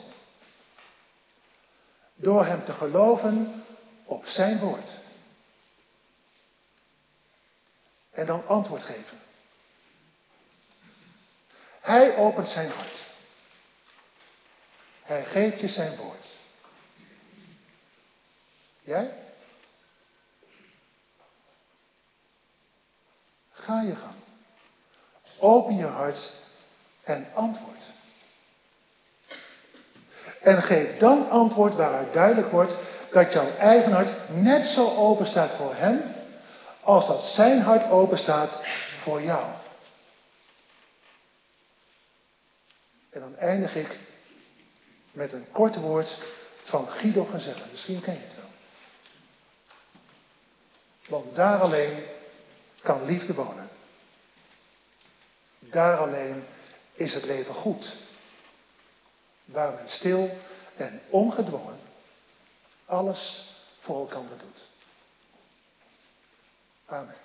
Door hem te geloven op zijn woord. En dan antwoord geven. Hij opent zijn hart. Hij geeft je zijn woord. Jij? Ga je gang. Open je hart en antwoord. En geef dan antwoord waaruit duidelijk wordt dat jouw eigen hart net zo open staat voor hem, als dat zijn hart open staat voor jou. En dan eindig ik met een kort woord van Guido Gezelle. Misschien ken je het wel. Want daar alleen kan liefde wonen. Daar alleen is het leven goed. Waar men stil en ongedwongen alles voor elkaar doet. Amen.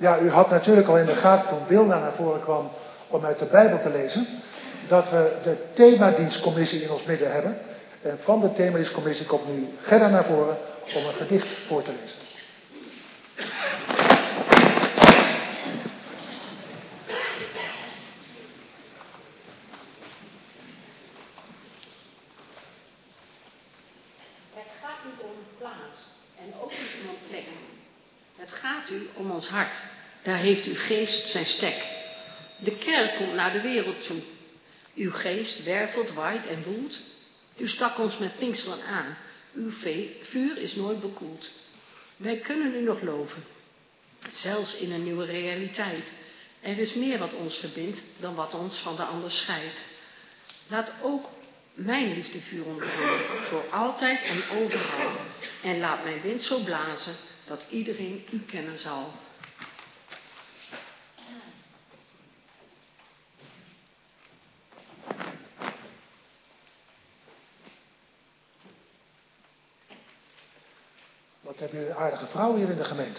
Ja, u had natuurlijk al in de gaten toen Wilna naar voren kwam om uit de Bijbel te lezen, dat we de themadienstcommissie in ons midden hebben. En van de themadienstcommissie komt nu Gerda naar voren om een gedicht voor te lezen. Het gaat niet om een plaats en ook niet om een plek. Het gaat u om ons hart. Daar heeft uw geest zijn stek. De kerk komt naar de wereld toe. Uw geest wervelt, waait en woelt. U stak ons met Pinksteren aan. Uw vuur is nooit bekoeld. Wij kunnen u nog loven. Zelfs in een nieuwe realiteit. Er is meer wat ons verbindt dan wat ons van de ander scheidt. Laat ook mijn liefdevuur ontbranden, voor altijd en overal. En laat mijn wind zo blazen, dat iedereen u kennen zal. Wat heb je een aardige vrouw hier in de gemeente.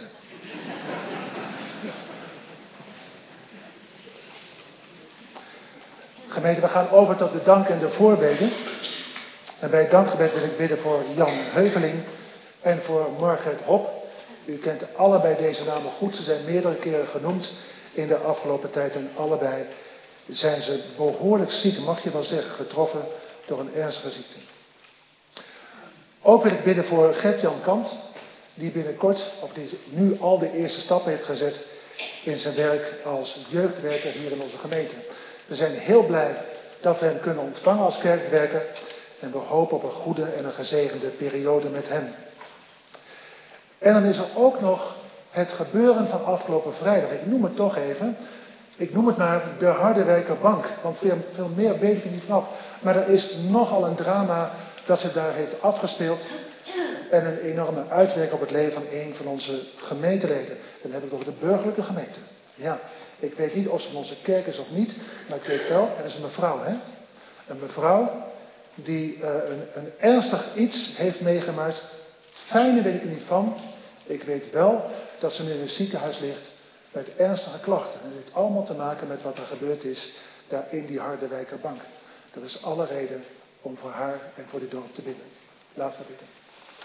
Gemeente, we gaan over tot de dank en de voorbeden. En bij het dankgebed wil ik bidden voor Jan Heuveling en voor Margret Hop. U kent allebei deze namen goed. Ze zijn meerdere keren genoemd in de afgelopen tijd. En allebei zijn ze behoorlijk ziek, mag je wel zeggen, getroffen door een ernstige ziekte. Ook wil ik bidden voor Gert-Jan Kant, die binnenkort, of die nu al de eerste stappen heeft gezet in zijn werk als jeugdwerker hier in onze gemeente. We zijn heel blij dat we hem kunnen ontvangen als kerkwerker. En we hopen op een goede en een gezegende periode met hem. En dan is er ook nog het gebeuren van afgelopen vrijdag. Ik noem het toch even. Ik noem het maar de Harderwijkerbank. Want veel meer weet ik er niet vanaf. Maar er is nogal een drama dat zich daar heeft afgespeeld. En een enorme uitwerking op het leven van een van onze gemeenteleden. Dan heb ik het over de burgerlijke gemeente. Ja, ik weet niet of ze van onze kerk is of niet. Maar ik weet wel, er is een mevrouw, hè. Een mevrouw die een ernstig iets heeft meegemaakt. Fijne weet ik er niet van. Ik weet wel dat ze nu in een ziekenhuis ligt met ernstige klachten. En dat heeft allemaal te maken met wat er gebeurd is daar in die Harderwijkerbank. Er is alle reden om voor haar en voor die dorp te bidden. Laten we bidden.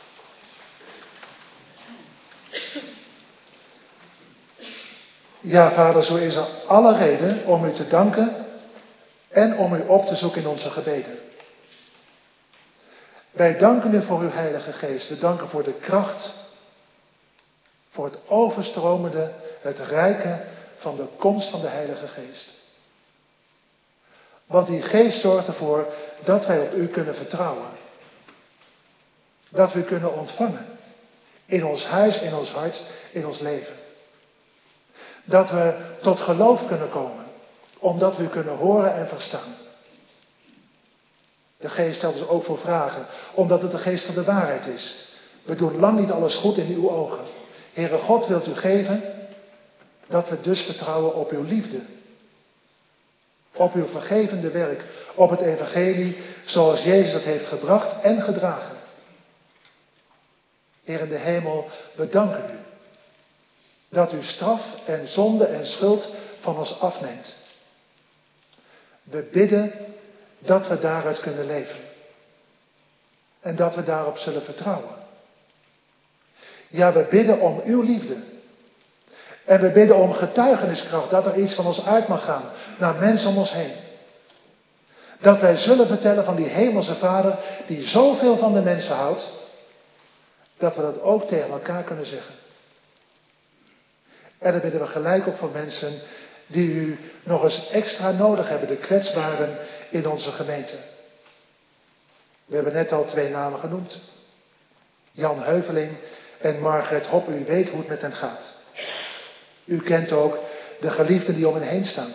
Ja, Vader, zo is er alle reden om u te danken en om u op te zoeken in onze gebeden. Wij danken u voor uw Heilige Geest. We danken voor de kracht, voor het overstromende, het rijke van de komst van de Heilige Geest. Want die Geest zorgt ervoor dat wij op u kunnen vertrouwen. Dat we u kunnen ontvangen. In ons huis, in ons hart, in ons leven. Dat we tot geloof kunnen komen. Omdat we u kunnen horen en verstaan. De Geest stelt ons ook voor vragen. Omdat het de Geest van de waarheid is. We doen lang niet alles goed in uw ogen. Heere God, wilt u geven dat we dus vertrouwen op uw liefde. Op uw vergevende werk. Op het evangelie zoals Jezus het heeft gebracht en gedragen. Heer in de hemel, we danken u. Dat u straf en zonde en schuld van ons afneemt. We bidden dat we daaruit kunnen leven. En dat we daarop zullen vertrouwen. Ja, we bidden om uw liefde. En we bidden om getuigeniskracht, dat er iets van ons uit mag gaan naar mensen om ons heen. Dat wij zullen vertellen van die hemelse Vader die zoveel van de mensen houdt, dat we dat ook tegen elkaar kunnen zeggen. En dan bidden we gelijk ook voor mensen die u nog eens extra nodig hebben, de kwetsbaren in onze gemeente. We hebben net al 2 namen genoemd. Jan Heuveling en Margret Hop, u weet hoe het met hen gaat. U kent ook de geliefden die om hen heen staan.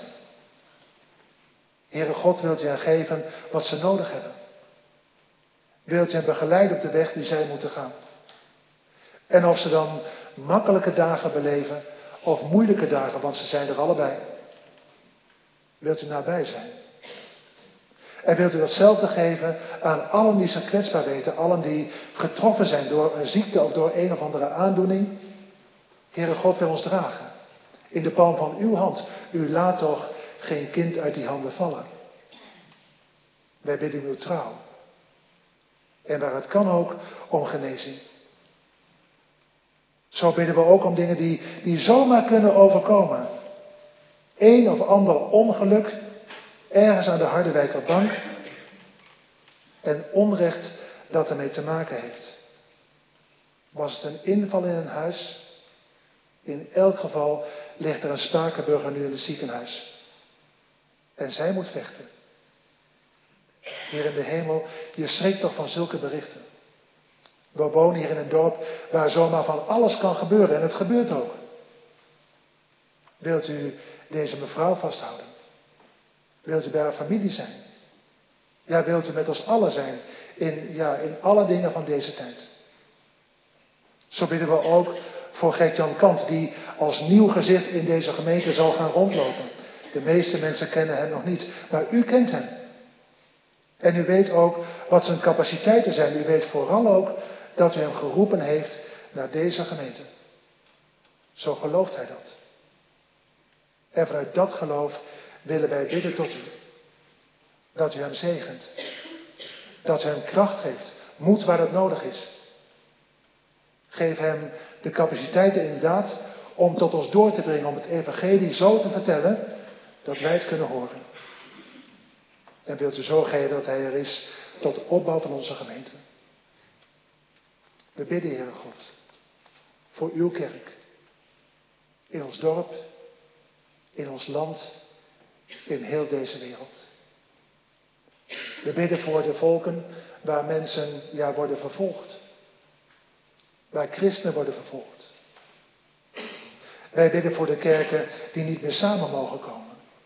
Heere God, wilt u hen geven wat ze nodig hebben. Wilt u hen begeleiden op de weg die zij moeten gaan. En of ze dan makkelijke dagen beleven of moeilijke dagen, want ze zijn er allebei. Wilt u nabij zijn. En wilt u datzelfde geven aan allen die zich kwetsbaar weten. Allen die getroffen zijn door een ziekte of door een of andere aandoening. Heere God wil ons dragen. in de palm van uw hand. U laat toch geen kind uit die handen vallen. Wij bidden uw trouw. En waar het kan ook om genezing. Zo bidden we ook om dingen die zomaar kunnen overkomen. Een of ander ongeluk, ergens aan de Harderwijkerbank. En onrecht dat ermee te maken heeft. Was het een inval in een huis? In elk geval ligt er een Spakenburger nu in het ziekenhuis. En zij moet vechten. Heer in de hemel, je schrikt toch van zulke berichten. We wonen hier in een dorp waar zomaar van alles kan gebeuren. En het gebeurt ook. Wilt u deze mevrouw vasthouden? Wilt u bij haar familie zijn? Ja, wilt u met ons allen zijn in alle dingen van deze tijd? Zo bidden we ook voor Gert-Jan Kant, die als nieuw gezicht in deze gemeente zal gaan rondlopen. De meeste mensen kennen hem nog niet, maar u kent hem. En u weet ook wat zijn capaciteiten zijn. U weet vooral ook dat u hem geroepen heeft naar deze gemeente. Zo gelooft hij dat. En vanuit dat geloof willen wij bidden tot u. Dat u hem zegent. Dat u hem kracht geeft. Moed waar het nodig is. Geef hem de capaciteiten inderdaad om tot ons door te dringen. Om het evangelie zo te vertellen dat wij het kunnen horen. En wilt u zo geven dat hij er is tot de opbouw van onze gemeente. We bidden, Heere God, voor uw kerk. In ons dorp, in ons land, in heel deze wereld. We bidden voor de volken waar mensen worden vervolgd. Waar christenen worden vervolgd. Wij bidden voor de kerken die niet meer samen mogen komen.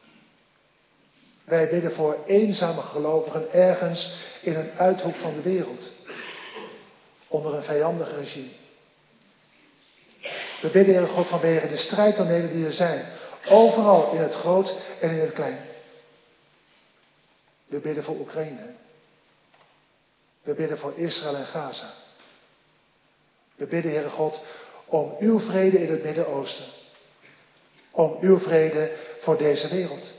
Wij bidden voor eenzame gelovigen ergens in een uithoek van de wereld. Onder een vijandig regime. We bidden, Heere God, vanwege de strijdtonelen die er zijn. Overal in het groot en in het klein. We bidden voor Oekraïne. We bidden voor Israël en Gaza. We bidden, Heere God, om uw vrede in het Midden-Oosten. Om uw vrede voor deze wereld.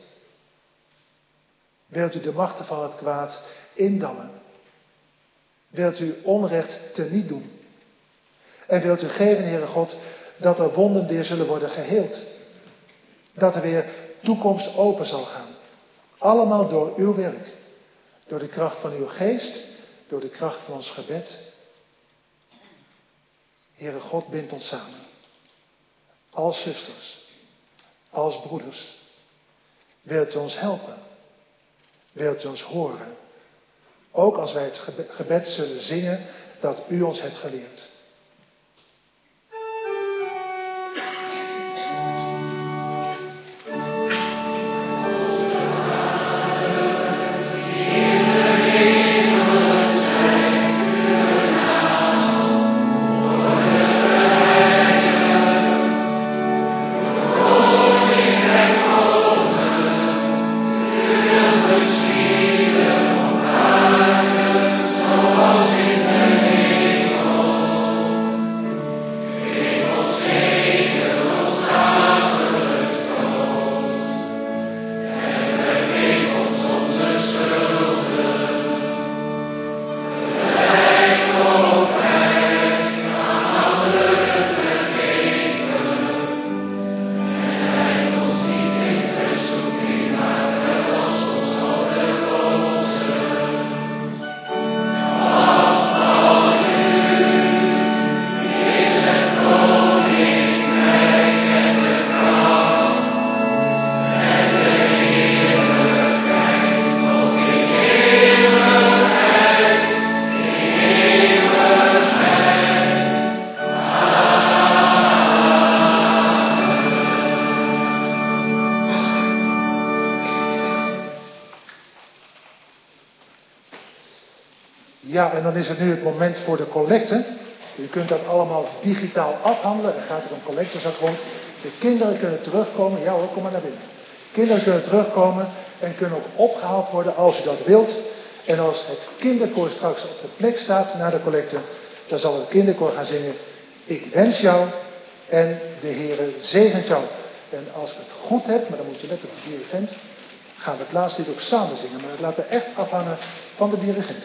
Wilt u de machten van het kwaad indammen? Wilt u onrecht teniet doen? En wilt u geven, Heere God, dat er wonden weer zullen worden geheeld? Dat er weer toekomst open zal gaan. Allemaal door uw werk. Door de kracht van uw geest. Door de kracht van ons gebed. Heere God, bind ons samen. Als zusters. Als broeders. Wilt u ons helpen? Wilt u ons horen? Ook als wij het gebed zullen zingen dat u ons hebt geleerd. Ja, en dan is het nu het moment voor de collecte. U kunt dat allemaal digitaal afhandelen. Er gaat er een collectezak rond. De kinderen kunnen terugkomen. Ja hoor, kom maar naar binnen. Kinderen kunnen terugkomen en kunnen ook opgehaald worden als u dat wilt. En als het kinderkoor straks op de plek staat na de collecte, dan zal het kinderkoor gaan zingen: Ik wens jou en de Heere zegent jou. En als ik het goed heb, maar dan moet je lekker de dirigent, gaan we het laatste lied ook samen zingen. Maar dat laten we echt afhangen van de dirigent.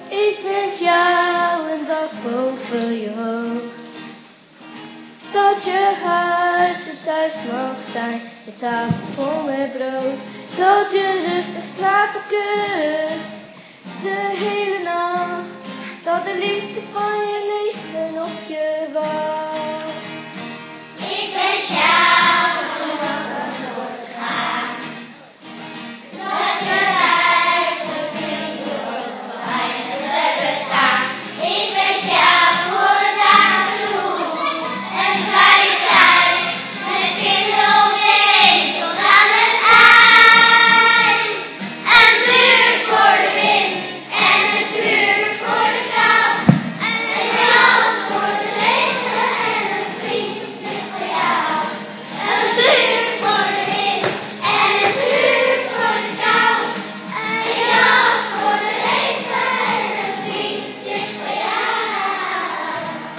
Ik wens jou een dag boven je hoofd. Dat je huis het thuis mag zijn, de tafel vol met brood. Dat je rustig slapen kunt, de hele nacht. Dat de liefde van je leven op je wacht. Ik wens jou een dag door te gaan. Dat je huis een vriend wordt van weinig te bestaan. Ik wens jou volle dagen toe en vrije tijd. Met kinderen om je heen tot aan het eind. En buurt voor de wind en een vuur voor de kou. En jas voor de regen en een vriend dicht bij jou. Een buurt voor de wind en een vuur voor de kou. Een jas voor de regen en een vriend dicht bij jou.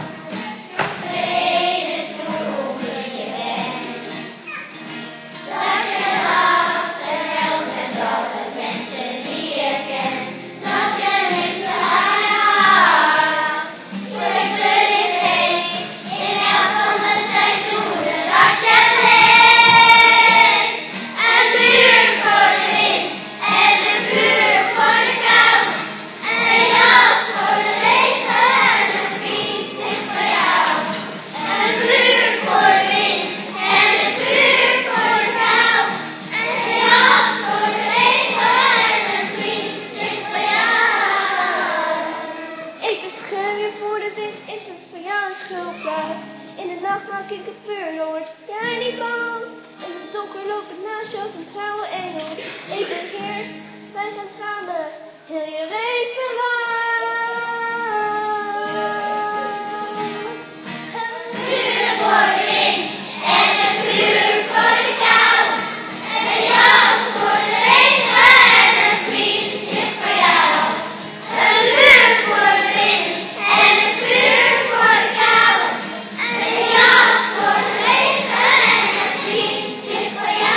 Vrede toe je bent. Dat je lacht en helpt met alle mensen die je kent. Dat je liefde aan je hart. Liefde die geeft in elk van de seizoenen dat je leeft. En buurt voor de wind en een vuur voor de kou. En jas voor de regen en een vriend dicht bij jou. Een buurt voor de wind en een vuur voor de kou. En jas voor de regen en een vriend dicht bij jou. Ik bescherm je voor de wind, ik vind van jou een schuilplaats. In de nacht maak ik het vuur, dan word jij niet bang. In het donker loop ik naast je als een trouwe engel. Ik ben hier, wij gaan samen, heel je leven lang. Een vuur voor de wind en een vuur voor de kou. Een jas voor de regen en een vriend dicht bij jou. Een vuur voor de wind en een vuur voor de kou. Een jas voor de regen en een vriend dicht bij jou.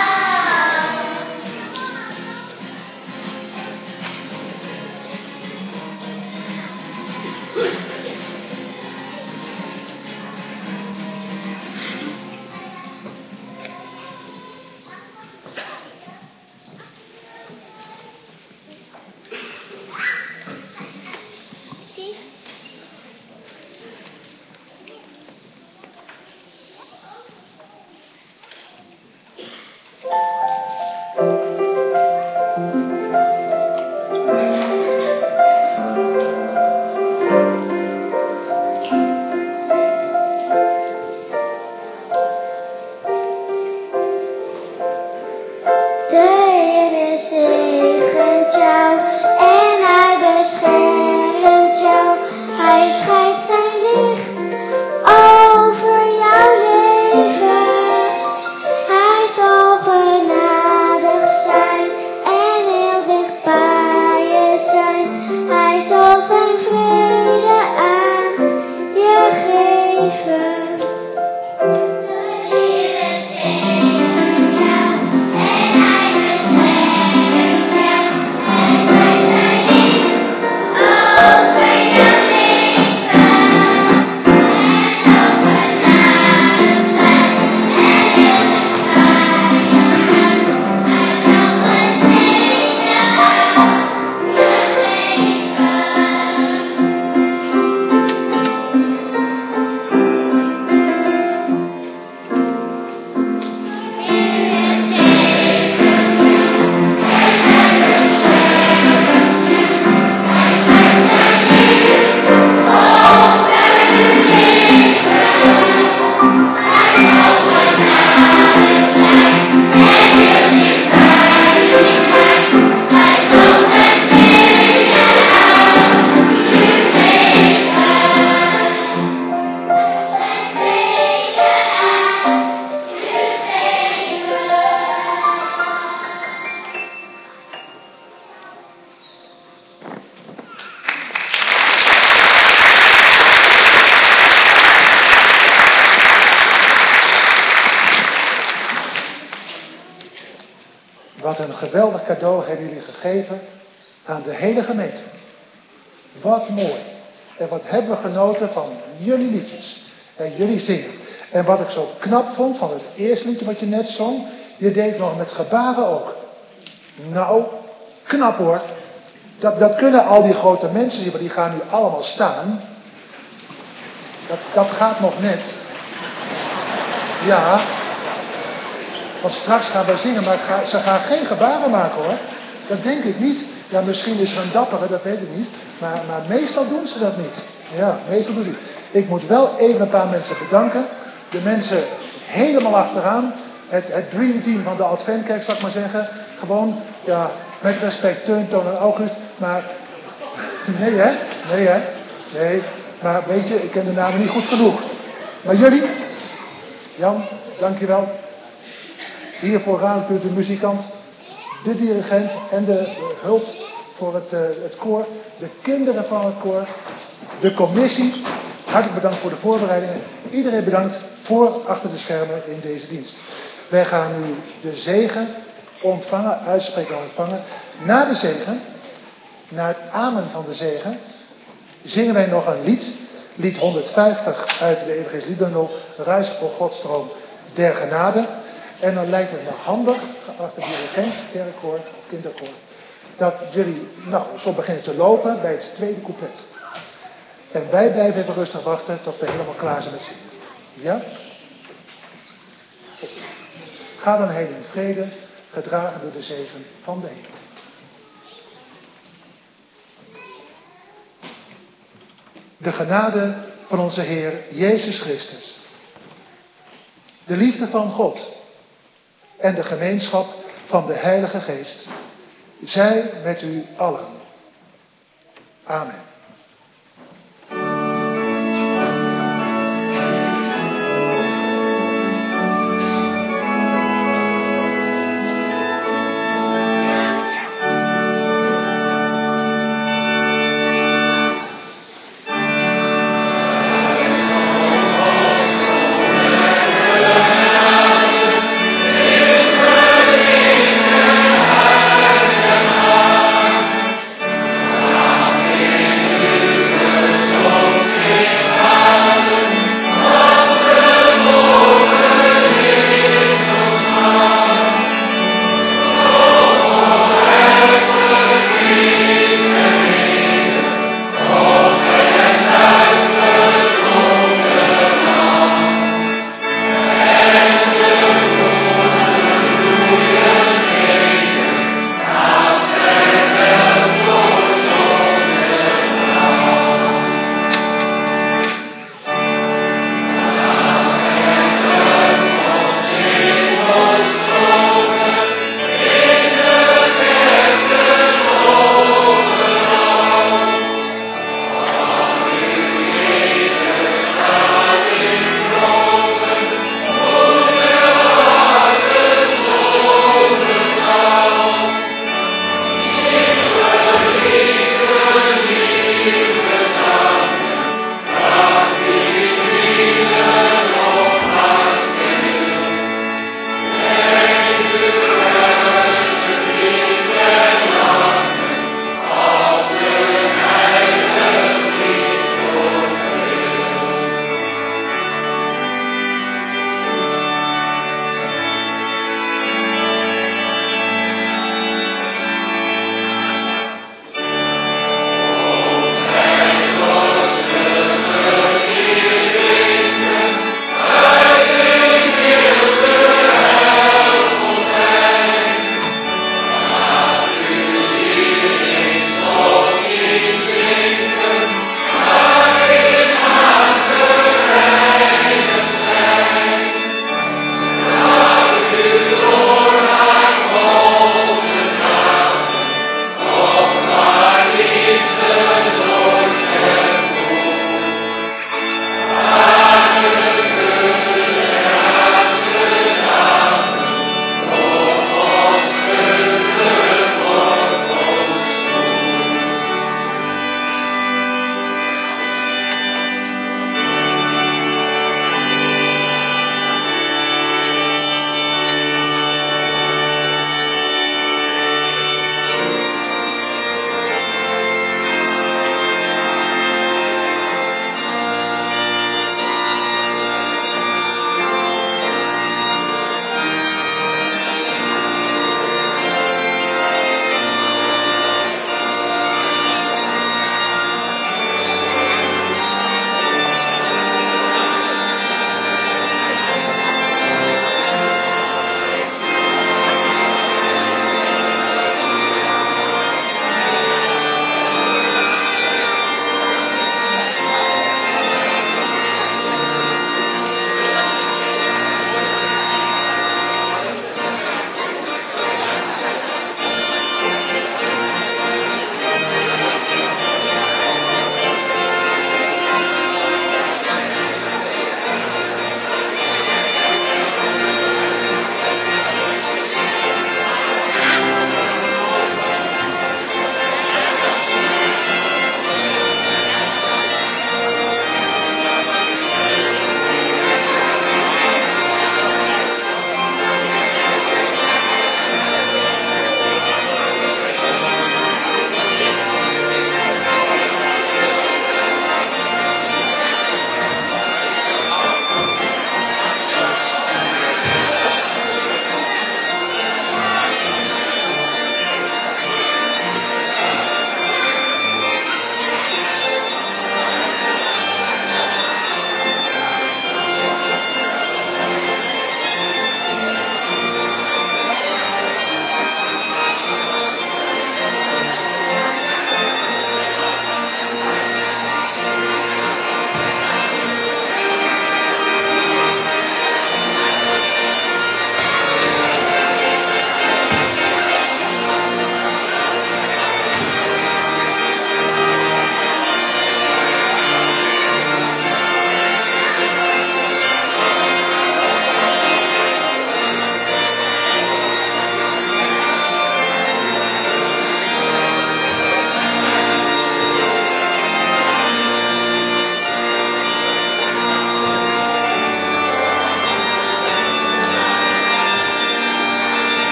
De Heer zegent jou en hij beschermt jou. Hij schijnt zijn licht over jouw leven. Hij zal genadig zijn en heel dicht bij je zijn. Hij zal zijn vrede aan je geven. De Heer zegent jou en hij beschermt jou. Hij schijnt zijn licht over jouw leven. Hij zal genadig zijn en heel dicht bij je zijn. Hij zal zijn vrede aan je Wat een geweldig cadeau hebben jullie gegeven aan de hele gemeente. Wat mooi. En wat hebben we genoten van jullie liedjes. En jullie zingen. En wat ik zo knap vond van het eerste liedje wat je net zong. Je deed nog met gebaren ook. Nou, knap hoor. Dat kunnen al die grote mensen, die gaan nu allemaal staan. Dat gaat nog net. Ja. Want straks gaan wij zingen, maar ze gaan geen gebaren maken hoor. Dat denk ik niet. Ja, misschien is er een dappere, dat weet ik niet. Maar meestal doen ze dat niet. Ja, meestal doen ze het niet. Ik moet wel even een paar mensen bedanken. De mensen helemaal achteraan. Het dream team van de Adventkerk, zal ik maar zeggen. Gewoon, ja, met respect, Teun, Toon en August. Maar, nee hè? Nee. Maar weet je, ik ken de namen niet goed genoeg. Maar jullie, Jan, dankjewel. Hier vooraan natuurlijk de muzikant, de dirigent en de hulp voor het koor. De kinderen van het koor, de commissie. Hartelijk bedankt voor de voorbereidingen. Iedereen bedankt voor achter de schermen in deze dienst. Wij gaan nu de zegen ontvangen, uitspreken en ontvangen. Na de zegen, na het amen van de zegen, zingen wij nog een lied. Lied 150 uit de Evangelische Liedbundel, Ruis op Godstroom der Genade. En dan lijkt het me handig, geachte dirigent, kerkkoor, kinderkoor, dat jullie zo beginnen te lopen bij het tweede couplet. En wij blijven even rustig wachten tot we helemaal klaar zijn met zingen. Ja? Ga dan heen in vrede, gedragen door de zegen van de Heer. De genade van onze Heer Jezus Christus, de liefde van God en de gemeenschap van de Heilige Geest zij met u allen. Amen.